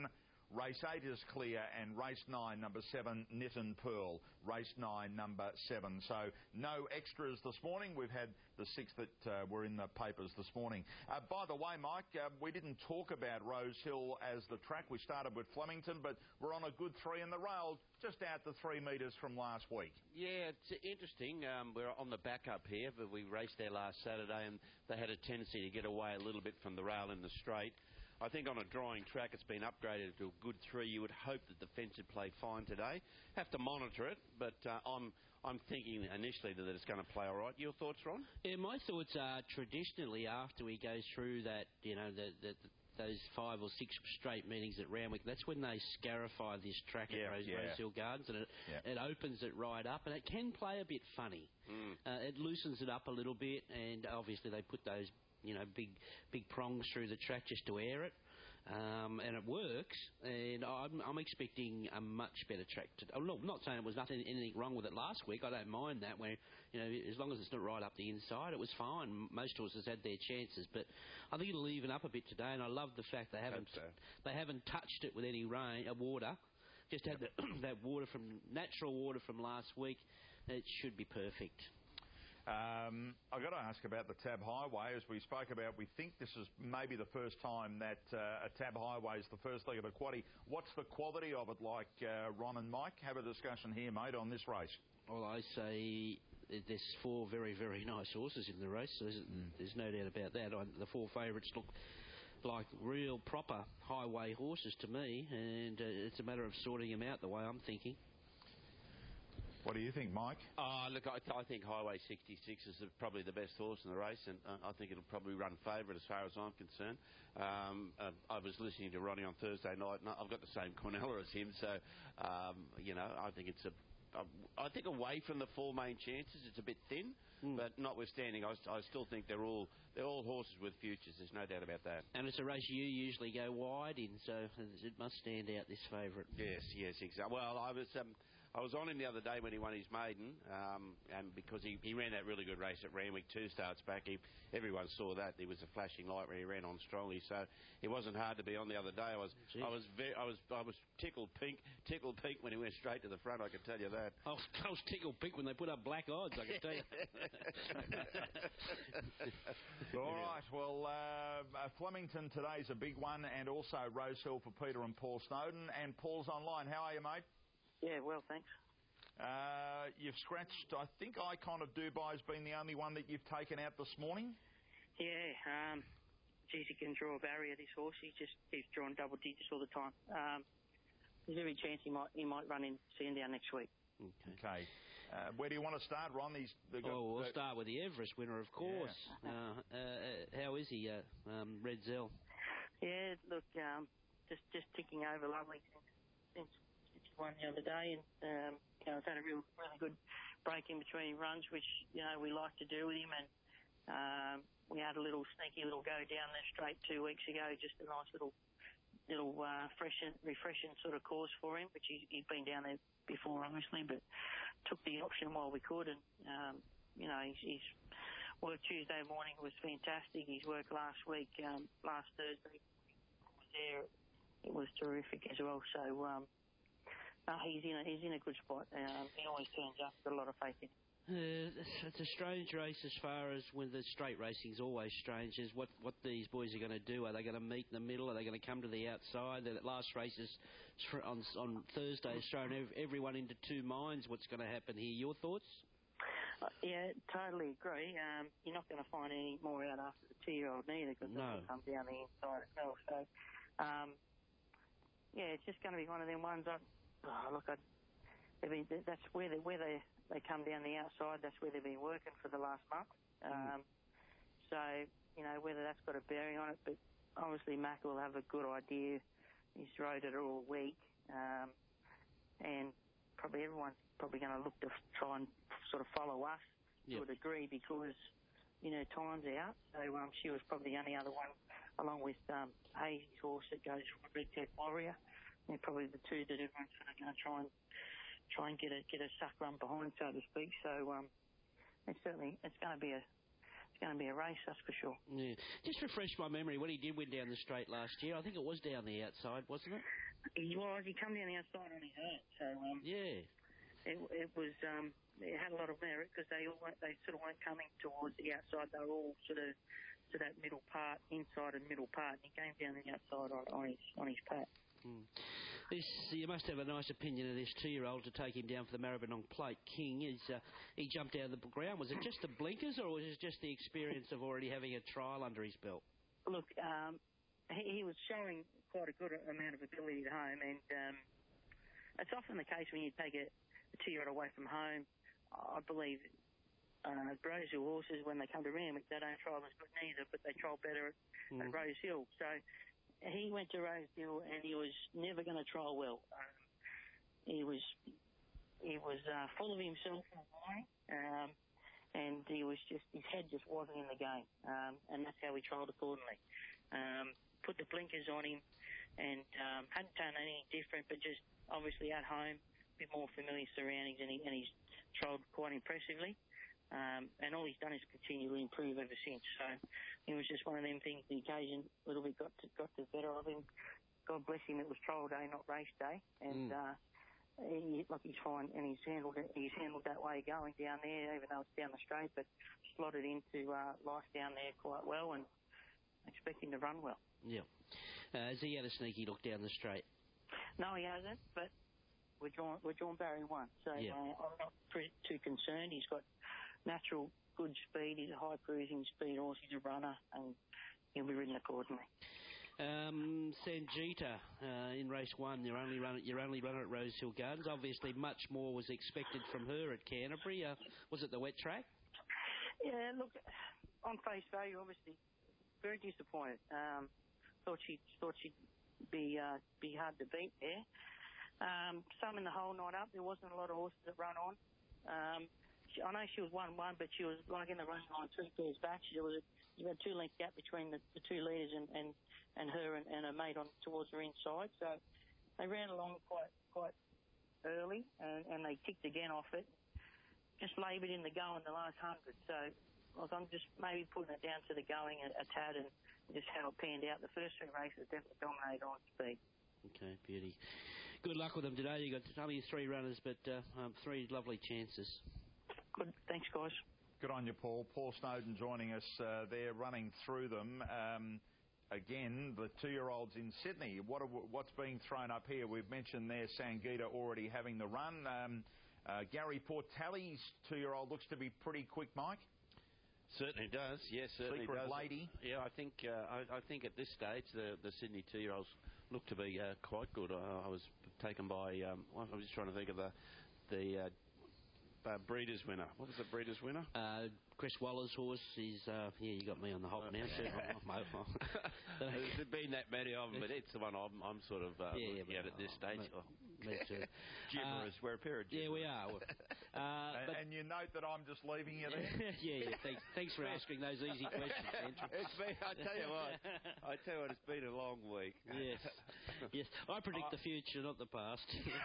Race 8 is clear, and race 9, number 7, Knit and Pearl. Race 9, number 7. So no extras this morning. We've had the 6 that were in the papers this morning. By the way, Mike, we didn't talk about Rosehill as the track. We started with Flemington, but we're on a good 3 in the rail, just out the 3 metres from last week. Yeah, it's interesting. We're on the back up here, but we raced there last Saturday, and they had a tendency to get away a little bit from the rail in the straight. I think on a drying track it's been upgraded to a good 3. You would hope that the fence would play fine today. Have to monitor it, but I'm thinking initially that it's going to play all right. Your thoughts, Ron? Yeah, my thoughts are traditionally after we go through that, those 5 or 6 straight meetings at Randwick, that's when they scarify this track at Rosehill Gardens, and it opens it right up, and it can play a bit funny. It loosens it up a little bit, and obviously they put those big prongs through the track just to air it, and it works. And I'm expecting a much better track. I'm not saying it was anything wrong with it last week. I don't mind that. Where as long as it's not right up the inside, it was fine. Most horses had their chances, but I think it'll even up a bit today. And I love the fact they haven't touched it with any water. Just had that water natural water from last week. It should be perfect. I've got to ask about the Tab Highway. As we spoke about, we think this is maybe the first time that a Tab Highway is the first leg of a quaddie. What's the quality of it like, Ron and Mike? Have a discussion here, mate, on this race. Well, I say there's 4 very, very nice horses in the race. So there's no doubt about that. The 4 favourites look like real proper highway horses to me, and it's a matter of sorting them out the way I'm thinking. What do you think, Mike? Look, I think Highway 66 is probably the best horse in the race, and I think it'll probably run favourite as far as I'm concerned. I was listening to Ronnie on Thursday night, and I've got the same Cornella as him, so, I think it's I think away from the 4 main chances, it's a bit thin, but notwithstanding, I still think they're all horses with futures. There's no doubt about that. And it's a race you usually go wide in, so it must stand out, this favourite. Yes, exactly. Well, I was on him the other day when he won his maiden, and because he ran that really good race at Randwick 2 starts back. Everyone saw that. There was a flashing light where he ran on strongly, so it wasn't hard to be on the other day. I was tickled pink when he went straight to the front. I can tell you that. I was tickled pink when they put up black odds. I can tell you. All right. Well, Flemington today's a big one, and also Rosehill for Peter and Paul Snowden. And Paul's online. How are you, mate? Yeah, well, thanks. You've scratched, I think Icon of Dubai's been the only one that you've taken out this morning? Yeah, geez, he can draw a barrier, this horse. He's drawing double digits all the time. There's every chance he might run in Sandown next week. Okay. Where do you want to start, Ron? We'll start with the Everest winner, of course. How is he, Red Zell? Yeah, look, just ticking over lovely since won the other day, and it's had a really good break in between runs, which we like to do with him, and we had a sneaky little go down there straight 2 weeks ago, just a nice little refreshing sort of course for him, which he's been down there before obviously, but took the option while we could, and his work Tuesday morning was fantastic. His work last week, last Thursday was there, it was terrific as well. So he's in a good spot. He always turns up. Got a lot of faith in him. It's a strange race as far as when the straight racing's always strange. Is what these boys are going to do. Are they going to meet in the middle? Are they going to come to the outside? The last race is on Thursday has thrown everyone into two minds. What's going to happen here? Your thoughts? Yeah, totally agree. You're not going to find any more out after the 2-year-old neither, because they'll come down the inside as well. So, yeah, it's just going to be one of them ones. I mean, that's where they come down the outside. That's where they've been working for the last month. So, whether that's got a bearing on it, but obviously Mac will have a good idea. He's rode it all week, and probably everyone's going to look to try and sort of follow us to a degree, because time's out. So she was probably the only other one, along with Hazy's horse that goes for Red Tech Warrior. They're probably the two that everyone's sort of going to try and get a suck run behind, so to speak. So it's going to be going to be a race, that's for sure. Yeah. Just refresh my memory when he did win down the straight last year. I think it was down the outside, wasn't it? He was. He come down the outside on his hurt. So yeah, it was. It had a lot of merit because they sort of weren't coming towards the outside. They were all sort of to that middle part, inside and middle part. And he came down the outside on his pat. Mm. You must have a nice opinion of this 2-year-old to take him down for the Maribyrnong Plate. King, he jumped out of the ground. Was it just the blinkers or was it just the experience of already having a trial under his belt? Look, he was showing quite a good amount of ability at home, and it's often the case when you take a 2-year-old away from home. I believe Rosehill horses, when they come to Randwick, they don't trial as good neither, but they trial better at Rosehill. So he went to Rosehill and he was never going to trial well. He was full of himself in a way, and his head just wasn't in the game, and that's how we trialled accordingly. Put the blinkers on him, and hadn't done anything different, but just obviously at home, a bit more familiar surroundings, and he's trialled quite impressively. And all he's done is continue to improve ever since. So it was just one of them things. The occasion a little bit got the better of him. God bless him. It was trial day, not race day, and he's fine, and he's handled that way going down there, even though it's down the straight, but slotted into life down there quite well, and expect him to run well. Yeah. Has he had a sneaky look down the straight? No, he hasn't, but we're drawing Barry 1, so I'm not too concerned. He's got natural good speed. He's a high cruising speed horse. He's a runner, and he'll be ridden accordingly. Sanjita in race 1, your only runner at Rosehill Gardens. Obviously, much more was expected from her at Canterbury. Was it the wet track? Yeah, look, on face value, obviously, very disappointed. Thought she'd be hard to beat there. Some in the whole night up. There wasn't a lot of horses that run on. I know she was 1-1, but she was like in the running line 3 pairs back. There was about 2 length gap between the 2 leaders and her and her mate on towards her inside. So they ran along quite early, and they kicked again off it. Just laboured in the go in the last 100. So I'm just maybe putting it down to the going a tad and just how it panned out. The first 3 races definitely dominated on speed. Okay, beauty. Good luck with them today. You got only 3 runners, but 3 lovely chances. Good. Thanks, guys. Good on you, Paul. Paul Snowden joining us there, running through them. Again, the 2-year-olds in Sydney. What's being thrown up here? We've mentioned there Sangeeta already having the run. Gary Portelli's 2-year-old looks to be pretty quick, Mike. Certainly does. Yes, certainly Secret does. Lady. Yeah, I think at this stage the Sydney 2-year-olds look to be quite good. I was taken by. I was just trying to think of the Breeders' winner. What was the Breeders' winner? Chris Waller's horse is... you got me on the hop now. There's been that many of them, but it's the one I'm sort of looking at this stage. Me too. Gibberish. We're a pair of gibberers. Yeah, we are. And you note that I'm just leaving you there? yeah. Thanks for asking those easy questions, Andrew. I tell you what, it's been a long week. Yes. I predict the future, not the past.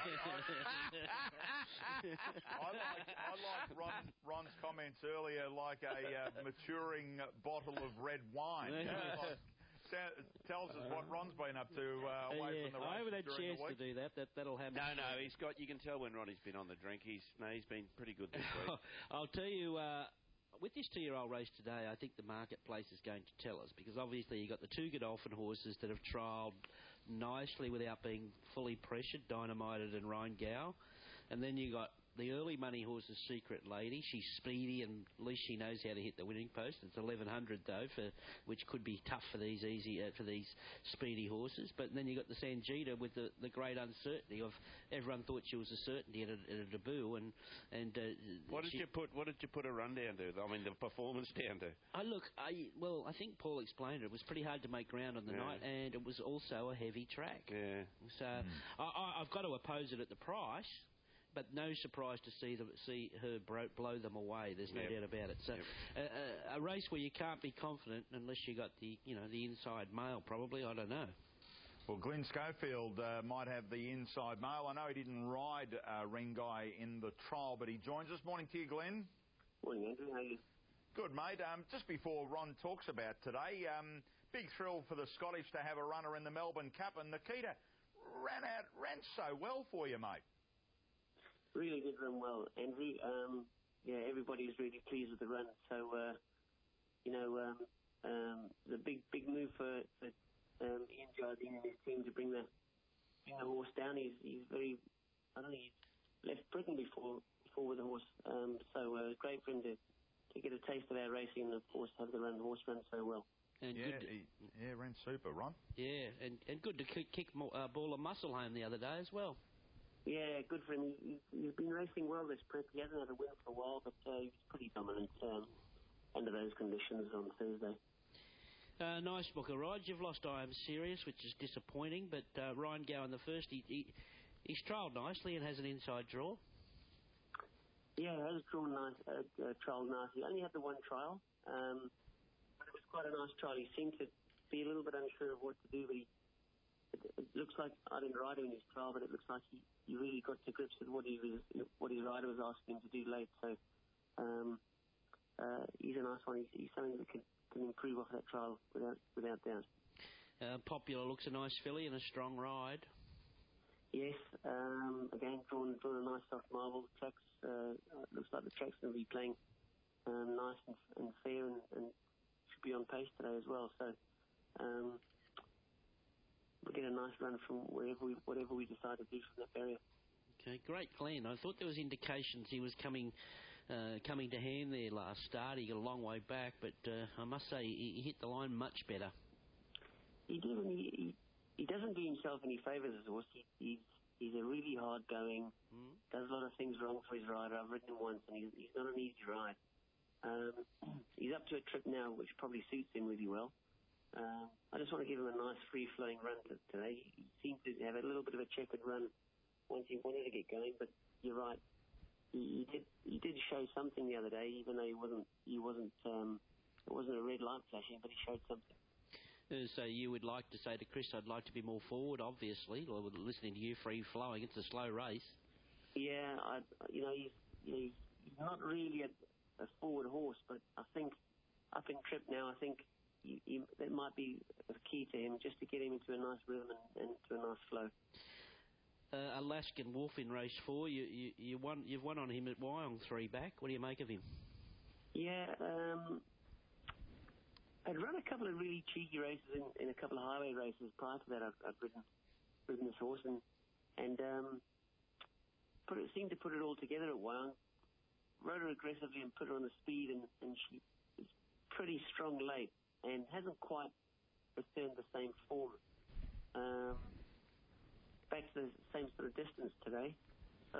I like Ron's comments earlier, like a maturing bottle of red wine. Tells us what Ron's been up to away from the races. I haven't had a chance to do that. That'll happen. No, he's got. You can tell when Ronnie's been on the drink. He's been pretty good this week. I'll tell you. With this 2-year-old race today, I think the marketplace is going to tell us, because obviously you've got the 2 Godolphin horses that have trialled nicely without being fully pressured, Dynamited and Rheingau, and then you got the early money horse's Secret Lady. She's speedy, and at least she knows how to hit the winning post. It's 1100 though, which could be tough for these speedy horses. But then you got the Sangeeta with the great uncertainty of everyone thought she was a certainty at a debut, and what did you put a run down to? I mean, the performance down to. I think Paul explained it. It was pretty hard to make ground on the night, and it was also a heavy track. Yeah. So I've got to oppose it at the price. But no surprise to see her blow them away. There's no doubt about it. So a race where you can't be confident unless you got the inside mail. Probably, I don't know. Well, Glenn Schofield might have the inside mail. I know he didn't ride Rengai in the trial, but he joins us. Morning to you, Glenn. Morning, Andrew. How are you? Good, mate. Just before Ron talks about today, big thrill for the Scottish to have a runner in the Melbourne Cup, and Nikita ran so well for you, mate. Really did run well, Andrew. Everybody's really pleased with the run. So, the big move for Ian Jardine and his team to bring the horse down. He's very, I don't think he's left Britain before with the horse. Great for him to get a taste of our racing and, of course, have the horse run so well. And ran super, Ron. Yeah, and good to kick a ball of muscle home the other day as well. Yeah, good for him. He's been racing well this prep. He hasn't had a win for a while, but he was pretty dominant under those conditions on Thursday. Nice book of rides. You've lost I Am Serious, which is disappointing, but Ryan Gowan the first, he's trialled nicely and has an inside draw. Yeah, he has trialled nicely. He only had the one trial, but it was quite a nice trial. He seemed to be a little bit unsure of what to do, but it looks like, I didn't ride him in his trial, but it looks like he really got to grips with what his rider was asking him to do late. So he's a nice one. He's something that can improve off that trial without doubt. Popular looks a nice filly and a strong ride. Yes, again, drawn a nice soft marble. The tracks, looks like the track's going to be playing nice and fair and should be on pace today as well. So we'll get a nice run from whatever we decide to do from that barrier. Okay, great, Glenn. I thought there was indications he was coming to hand there last start. He got a long way back, but I must say he hit the line much better. He did, and he doesn't do himself any favours as a horse. He's a really hard-going, does a lot of things wrong for his rider. I've ridden him once, and he's not an easy ride. He's up to a trip now, which probably suits him really well. I just want to give him a nice free-flowing run today. He seemed to have a little bit of a checkered run once he wanted to get going, but you're right. He did show something the other day, even though it wasn't a red light flashing, but he showed something. So you would like to say to Chris, I'd like to be more forward, obviously. Well, listening to you, free-flowing, it's a slow race. Yeah, he's not really a forward horse, but I think up in trip now, I think that might be a key to him, just to get him into a nice rhythm and into a nice flow. Alaskan Wolf in race 4, you've won on him at Wyong 3 back. What do you make of him? Yeah, I'd run a couple of really cheeky races in a couple of highway races prior to that. I've ridden this horse and seemed to put it all together at Wyong. Rode her aggressively and put her on the speed, and she was pretty strong late and hasn't quite returned the same form. Back to the same sort of distance today. So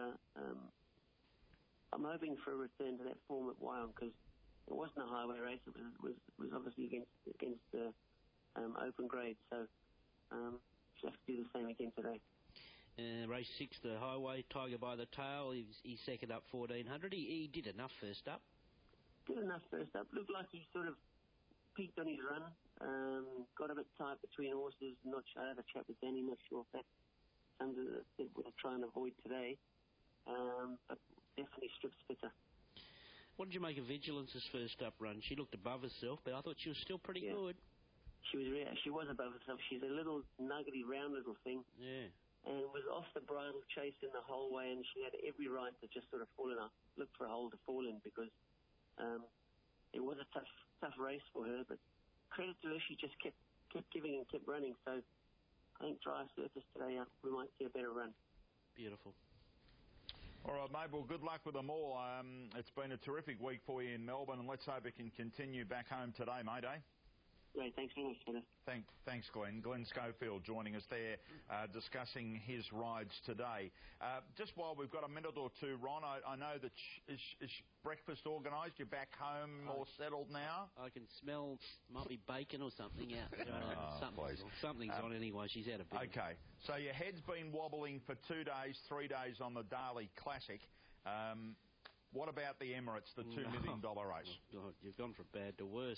I'm hoping for a return to that form at Wyong, because it wasn't a highway race. It was obviously against the open grade. So she'll have to do the same again today. Race 6, the highway, Tiger by the Tail. He's second up 1400. He did enough first up. Did enough first up. Looked like he sort of peaked on his run. Got a bit tight between horses. Not sure. I had a chat with Danny. Not sure if that's something that we'll try and avoid today. But definitely strips fitter. What did you make of Vigilance's first up run? She looked above herself, but I thought she was still pretty good. She was above herself. She's a little nuggety, round little thing. Yeah. And was off the bridle, chasing the whole way, and she had every right to just sort of fall in, look for a hole to fall in, because it was a tough race for her. But credit to her, she just kept giving and kept running. So I think dry surface today, we might see a better run. Beautiful. All right, mate. Well, good luck with them all. It's been a terrific week for you in Melbourne, and let's hope it can continue back home today, mate, eh? Great, thanks very much, Peter. Thanks, Glenn. Glenn Schofield joining us there, discussing his rides today. Just while we've got a minute or two, Ron, I know that is breakfast organised? You're back home, all settled now? I can smell, might be bacon or something out. Something's on anyway. She's out of bed. Okay, so your head's been wobbling for 2 days, 3 days on the Darley Classic. What about the Emirates, the $2 million race? Oh, you've gone from bad to worse.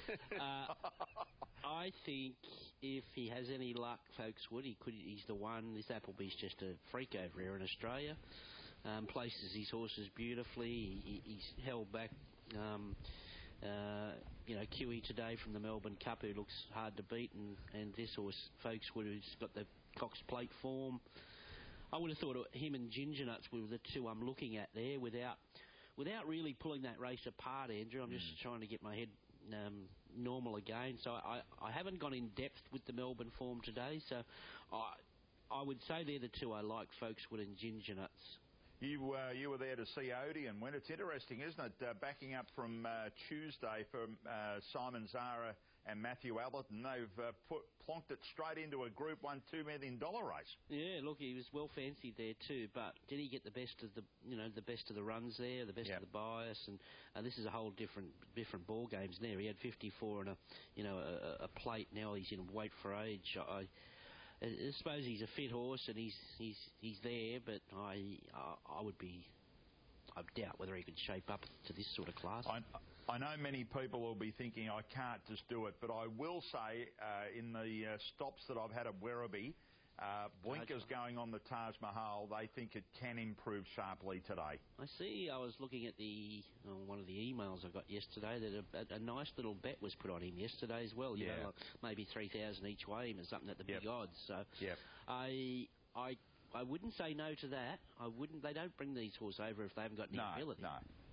I think if he has any luck, folks would. He's the one. This Appleby's just a freak over here in Australia. Places his horses beautifully. He's held back QE today from the Melbourne Cup, who looks hard to beat, and this horse, Folkeswood, who's got the Cox Plate form. I would have thought him and Ginger Nuts were the two I'm looking at there, without really pulling that race apart, Andrew. I'm just trying to get my head normal again. So I haven't gone in depth with the Melbourne form today, so I would say they're the two I like, Folkeswood and Ginger Nuts. You were there to see Odeon win. It's interesting, isn't it? Backing up from Tuesday for Simon Zara and Matthew Allerton, they've plonked it straight into a Group 1 $2 million race. Yeah, look, he was well fancied there too, but did he get the best of the runs there, the best of the bias, and this is a whole different ball games there. He had 54 and a plate. Now he's in weight for age. I suppose he's a fit horse and he's there, but I doubt whether he could shape up to this sort of class. I know many people will be thinking I can't just do it, but I will say in the stops that I've had at Werribee, blinkers going on the Taj Mahal, they think it can improve sharply today. I see. I was looking at one of the emails I got yesterday that a nice little bet was put on him yesterday as well. You know, like maybe 3,000 each way him or something at the big odds. So I wouldn't say no to that. I wouldn't. They don't bring these horses over if they haven't got any ability.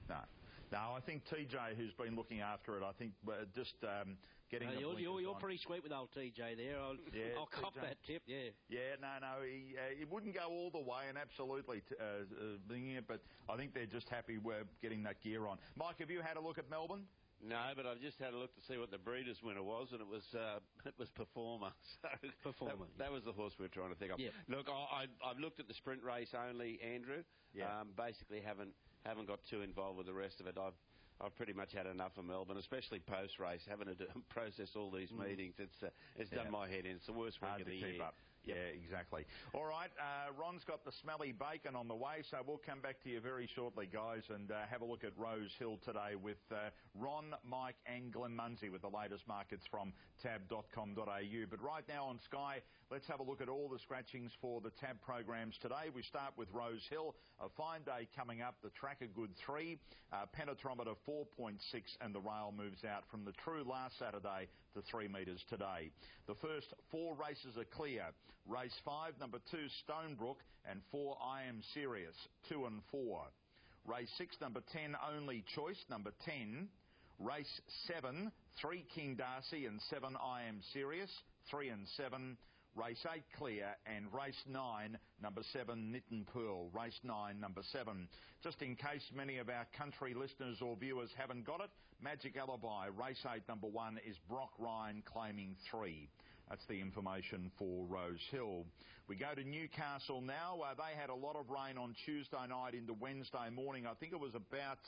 No, I think TJ, who's been looking after it, I think just getting the blinkers you're on. pretty sweet with old TJ there. I'll cop that tip, Yeah, no, he wouldn't go all the way and absolutely bringing it, but I think they're just happy with getting that gear on. Mike, have you had a look at Melbourne? No, but I've just had a look to see what the Breeders' winner was, and it was Performer. So Performer. That was the horse we were trying to think of. Yep. Look, I've looked at the sprint race only, Andrew. Basically haven't got too involved with the rest of it. I've pretty much had enough of Melbourne, especially post-race, having to process all these meetings. It's done my head in. It's the worst week of the year. Up. Yeah, exactly. All right, Ron's got the smelly bacon on the way, so we'll come back to you very shortly, guys, and have a look at Rose Hill today with Ron, Mike and Glenn Munsey with the latest markets from tab.com.au. But right now on Sky, let's have a look at all the scratchings for the tab programs today. We start with Rose Hill, a fine day coming up. The track a good 3, penetrometer 4.6, and the rail moves out from the true last Saturday to 3 metres today. The first 4 races are clear. Race 5, number 2, Stonebrook, and 4, I Am Serious, 2 and 4. Race 6, number 10, Only Choice, number 10. Race 7, 3, King Darcy, and 7, I Am Serious, 3 and 7. Race 8, Clear, and race 9, number 7, Knit and Pearl. Race 9, number 7. Just in case many of our country listeners or viewers haven't got it, Magic Alibi, race 8, number 1, is Brock Ryan claiming 3. That's the information for Rose Hill. We go to Newcastle now. They had a lot of rain on Tuesday night into Wednesday morning. I think it was about...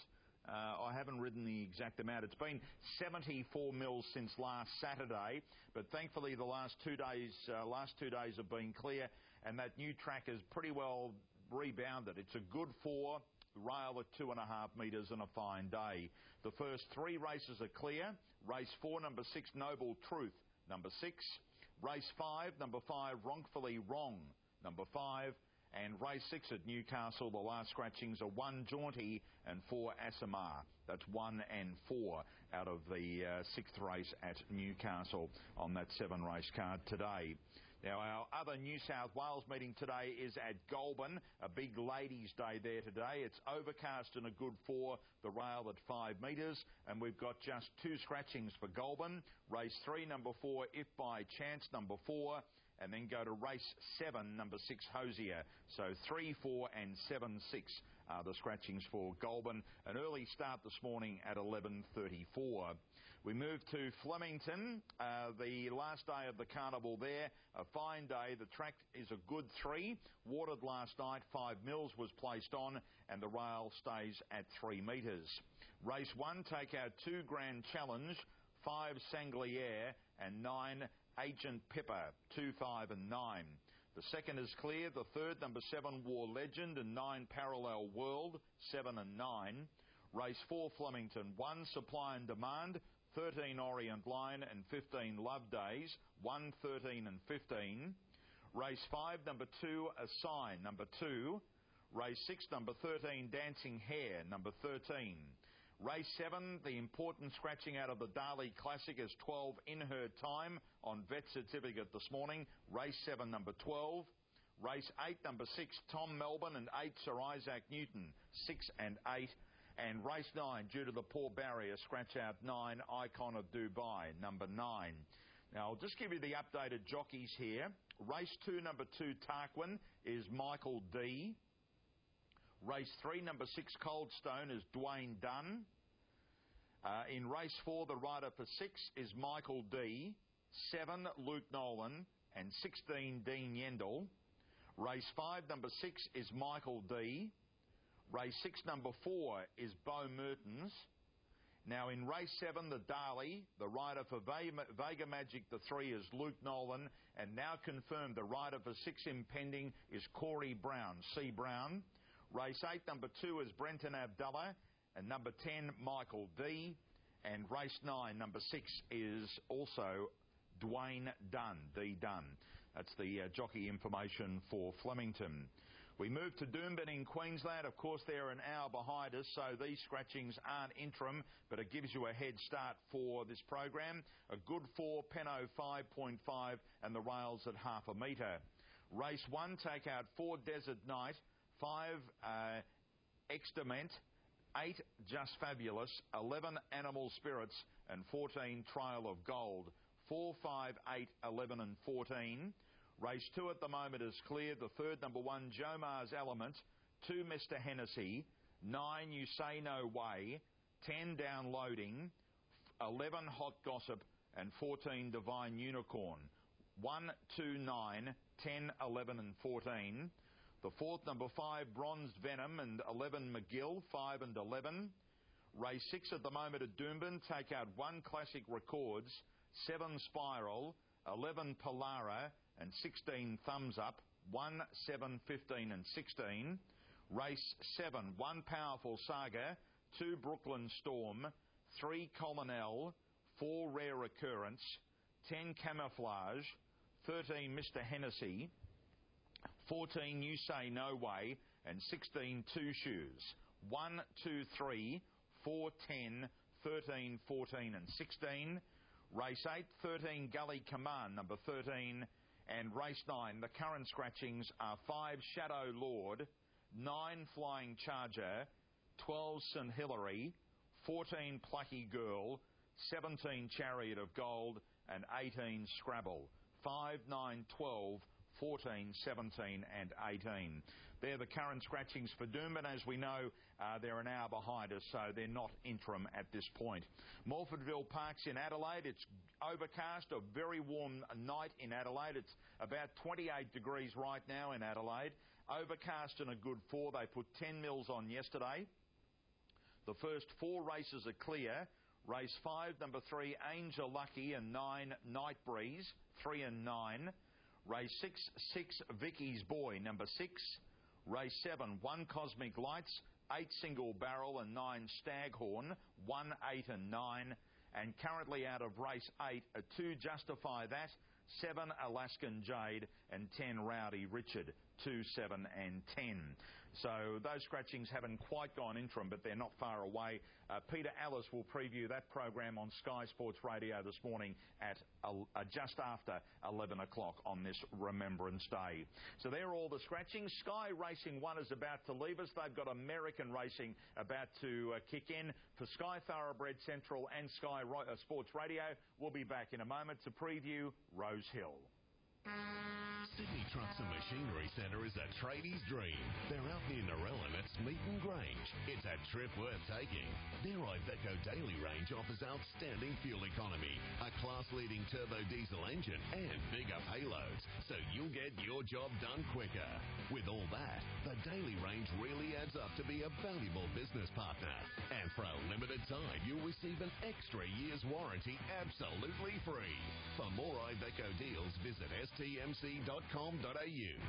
I haven't ridden the exact amount. It's been 74 mils since last Saturday, but thankfully the last 2 days have been clear, and that new track is pretty well rebounded. It's a good 4, rail at 2.5 metres and a fine day. The first 3 races are clear. Race 4, number 6, Noble Truth, number 6. Race 5, number 5, Wrongfully Wrong, number 5. And race 6 at Newcastle, the last scratchings are 1, Jaunty, and 4, Asimar. That's 1 and 4 out of the 6th race at Newcastle on that 7-race card today. Now, our other New South Wales meeting today is at Goulburn, a big ladies' day there today. It's overcast and a good 4, the rail at 5 metres, and we've got just 2 scratchings for Goulburn. Race 3, number 4, If By Chance, number 4, and then go to race 7, number 6, Hosier. So 3, 4 and 7, 6 are the scratchings for Goulburn. An early start this morning at 11:34. We move to Flemington, the last day of the carnival there. A fine day. The track is a good 3. Watered last night. 5 mils was placed on, and the rail stays at 3 metres. Race 1, take our 2 Grand Challenge, 5 Sanglier, and 9 Agent Pippa, 2, 5 and 9. The second is clear. The third, number 7, War Legend, and 9, Parallel World, 7 and 9. Race 4, Flemington, 1, Supply and Demand, 13, Orient Line, and 15, Love Days, 1, 13 and 15. Race 5, number 2, A Sign, number 2. Race 6, number 13, Dancing Hare, number 13. Race 7, the important scratching out of the Darley Classic is 12 in her time on vet certificate this morning. Race 7, number 12. Race 8, number 6, Tom Melbourne, and 8, Sir Isaac Newton, 6 and 8. And race 9, due to the poor barrier, scratch out 9, Icon of Dubai, number 9. Now, I'll just give you the updated jockeys here. Race 2, number 2, Tarquin, is Michael D. Race 3, number 6, Coldstone, is Dwayne Dunn. In race 4, the rider for 6 is Michael D. 7, Luke Nolan, and 16, Dean Yendall. Race 5, number 6, is Michael D. Race 6, number 4, is Bo Mertens. Now, in race 7, the Darley, the rider for Vega Magic, the 3, is Luke Nolan. And now confirmed, the rider for 6 impending is Corey Brown, C. Brown. Race 8, number 2, is Brenton Abdallah. And number 10, Michael D. And race 9, number 6, is also Dwayne Dunn, D. Dunn. That's the jockey information for Flemington. We move to Doomben in Queensland. Of course, they're an hour behind us, so these scratchings aren't interim, but it gives you a head start for this program. A good 4, Penno 5.5, and the rails at half a metre. Race 1, take out 4, Desert Night, 5, Exterment, 8, Just Fabulous, 11, Animal Spirits, and 14, Trail of Gold. 4, 5, 8, 11 and 14. Race 2 at the moment is clear. The third, number 1, Jomar's Element. 2, Mr. Hennessy. 9, You Say No Way. 10, Downloading. 11, Hot Gossip. And 14, Divine Unicorn. 1, 2, 9, 10, 11 and 14. The fourth, number 5, Bronzed Venom. And 11, McGill. 5 and 11. Race 6 at the moment at Doomben. Take out 1, Classic Records. 7, Spiral. 11, Polara. And 16, Thumbs Up. 1, 7, 15 and 16. Race 7, 1, Powerful Saga. 2, Brooklyn Storm. 3, Colonel. 4, Rare Occurrence. 10, Camouflage. 13, Mr. Hennessy. 14, You Say No Way. And 16, Two Shoes. 1, 2, 3, 4, 10, 13, 14 and 16. Race 8, 13, Gully Command, number 13. And race 9, the current scratchings are 5, Shadow Lord, 9, Flying Charger, 12, St. Hilary, 14, Plucky Girl, 17, Chariot of Gold, and 18, Scrabble. 5, 9, 12, 14, 17 and 18. They're the current scratchings for Doomben. As we know, they're an hour behind us, so they're not interim at this point. Morfordville Park's in Adelaide. It's overcast, a very warm night in Adelaide. It's about 28 degrees right now in Adelaide. Overcast and a good 4. They put 10 mils on yesterday. The first 4 races are clear. Race 5, number 3, Angel Lucky, and 9, Night Breeze, 3 and 9. Race 6, Vicky's Boy, number 6. Race 7, 1, Cosmic Lights, 8, Single Barrel, and 9, Staghorn, 1, 8 and 9. And currently out of race 8 are 2, Justify That, 7, Alaskan Jade, and 10, Rowdy Richard, 2, 7 and 10. So those scratchings haven't quite gone interim, but they're not far away. Peter Ellis will preview that program on Sky Sports Radio this morning at just after 11 o'clock on this Remembrance Day. So they're all the scratchings. Sky Racing 1 is about to leave us. They've got American Racing about to kick in. For Sky Thoroughbred Central and Sky Sports Radio, we'll be back in a moment to preview Rose Hill. Sydney Trucks and Machinery Centre is a tradie's dream. They're out near Narellan at Smeaton Grange. It's a trip worth taking. Their Iveco Daily range offers outstanding fuel economy, a class-leading turbo diesel engine, and bigger payloads, so you'll get your job done quicker. With all that, the Daily range really adds up to be a valuable business partner. And for a limited time, you'll receive an extra year's warranty absolutely free. For more Iveco deals, visit stmc.com.au.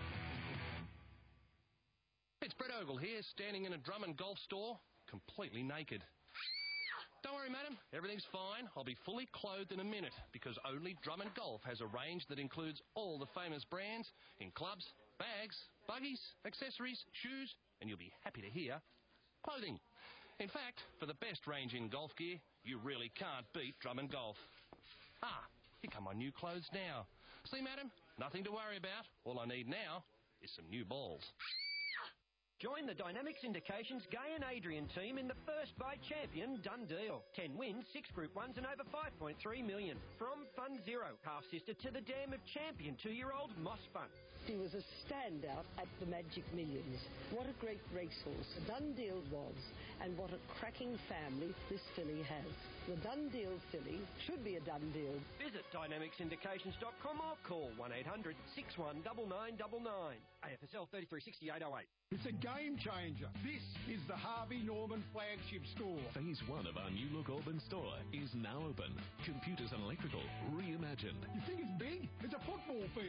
It's Brett Ogle here, standing in a Drummond Golf store, completely naked. Don't worry, madam, everything's fine. I'll be fully clothed in a minute, because only Drummond Golf has a range that includes all the famous brands in clubs, bags, buggies, accessories, shoes, and you'll be happy to hear, clothing. In fact, for the best range in golf gear, you really can't beat Drummond Golf. Ah, here come my new clothes now. See, madam, nothing to worry about. All I need now is some new balls. Join the Dynamics Indications Gay and Adrian team in the first bite champion done deal. 10 wins, 6 Group 1s and over 5.3 million. From Fund Zero, half-sister to the dam of champion 2-year-old Moss Fun. He was a standout at the Magic Millions. What a great racehorse the Done Deal was, and what a cracking family this filly has. The Done Deal filly should be a done deal. Visit dynamicsindications.com or call 1800 619999. AFSL 336808. It's a game changer. This is the Harvey Norman flagship store. Phase 1 of our new look Auburn store is now open. Computers and electrical reimagined. You think it's big? It's a football field.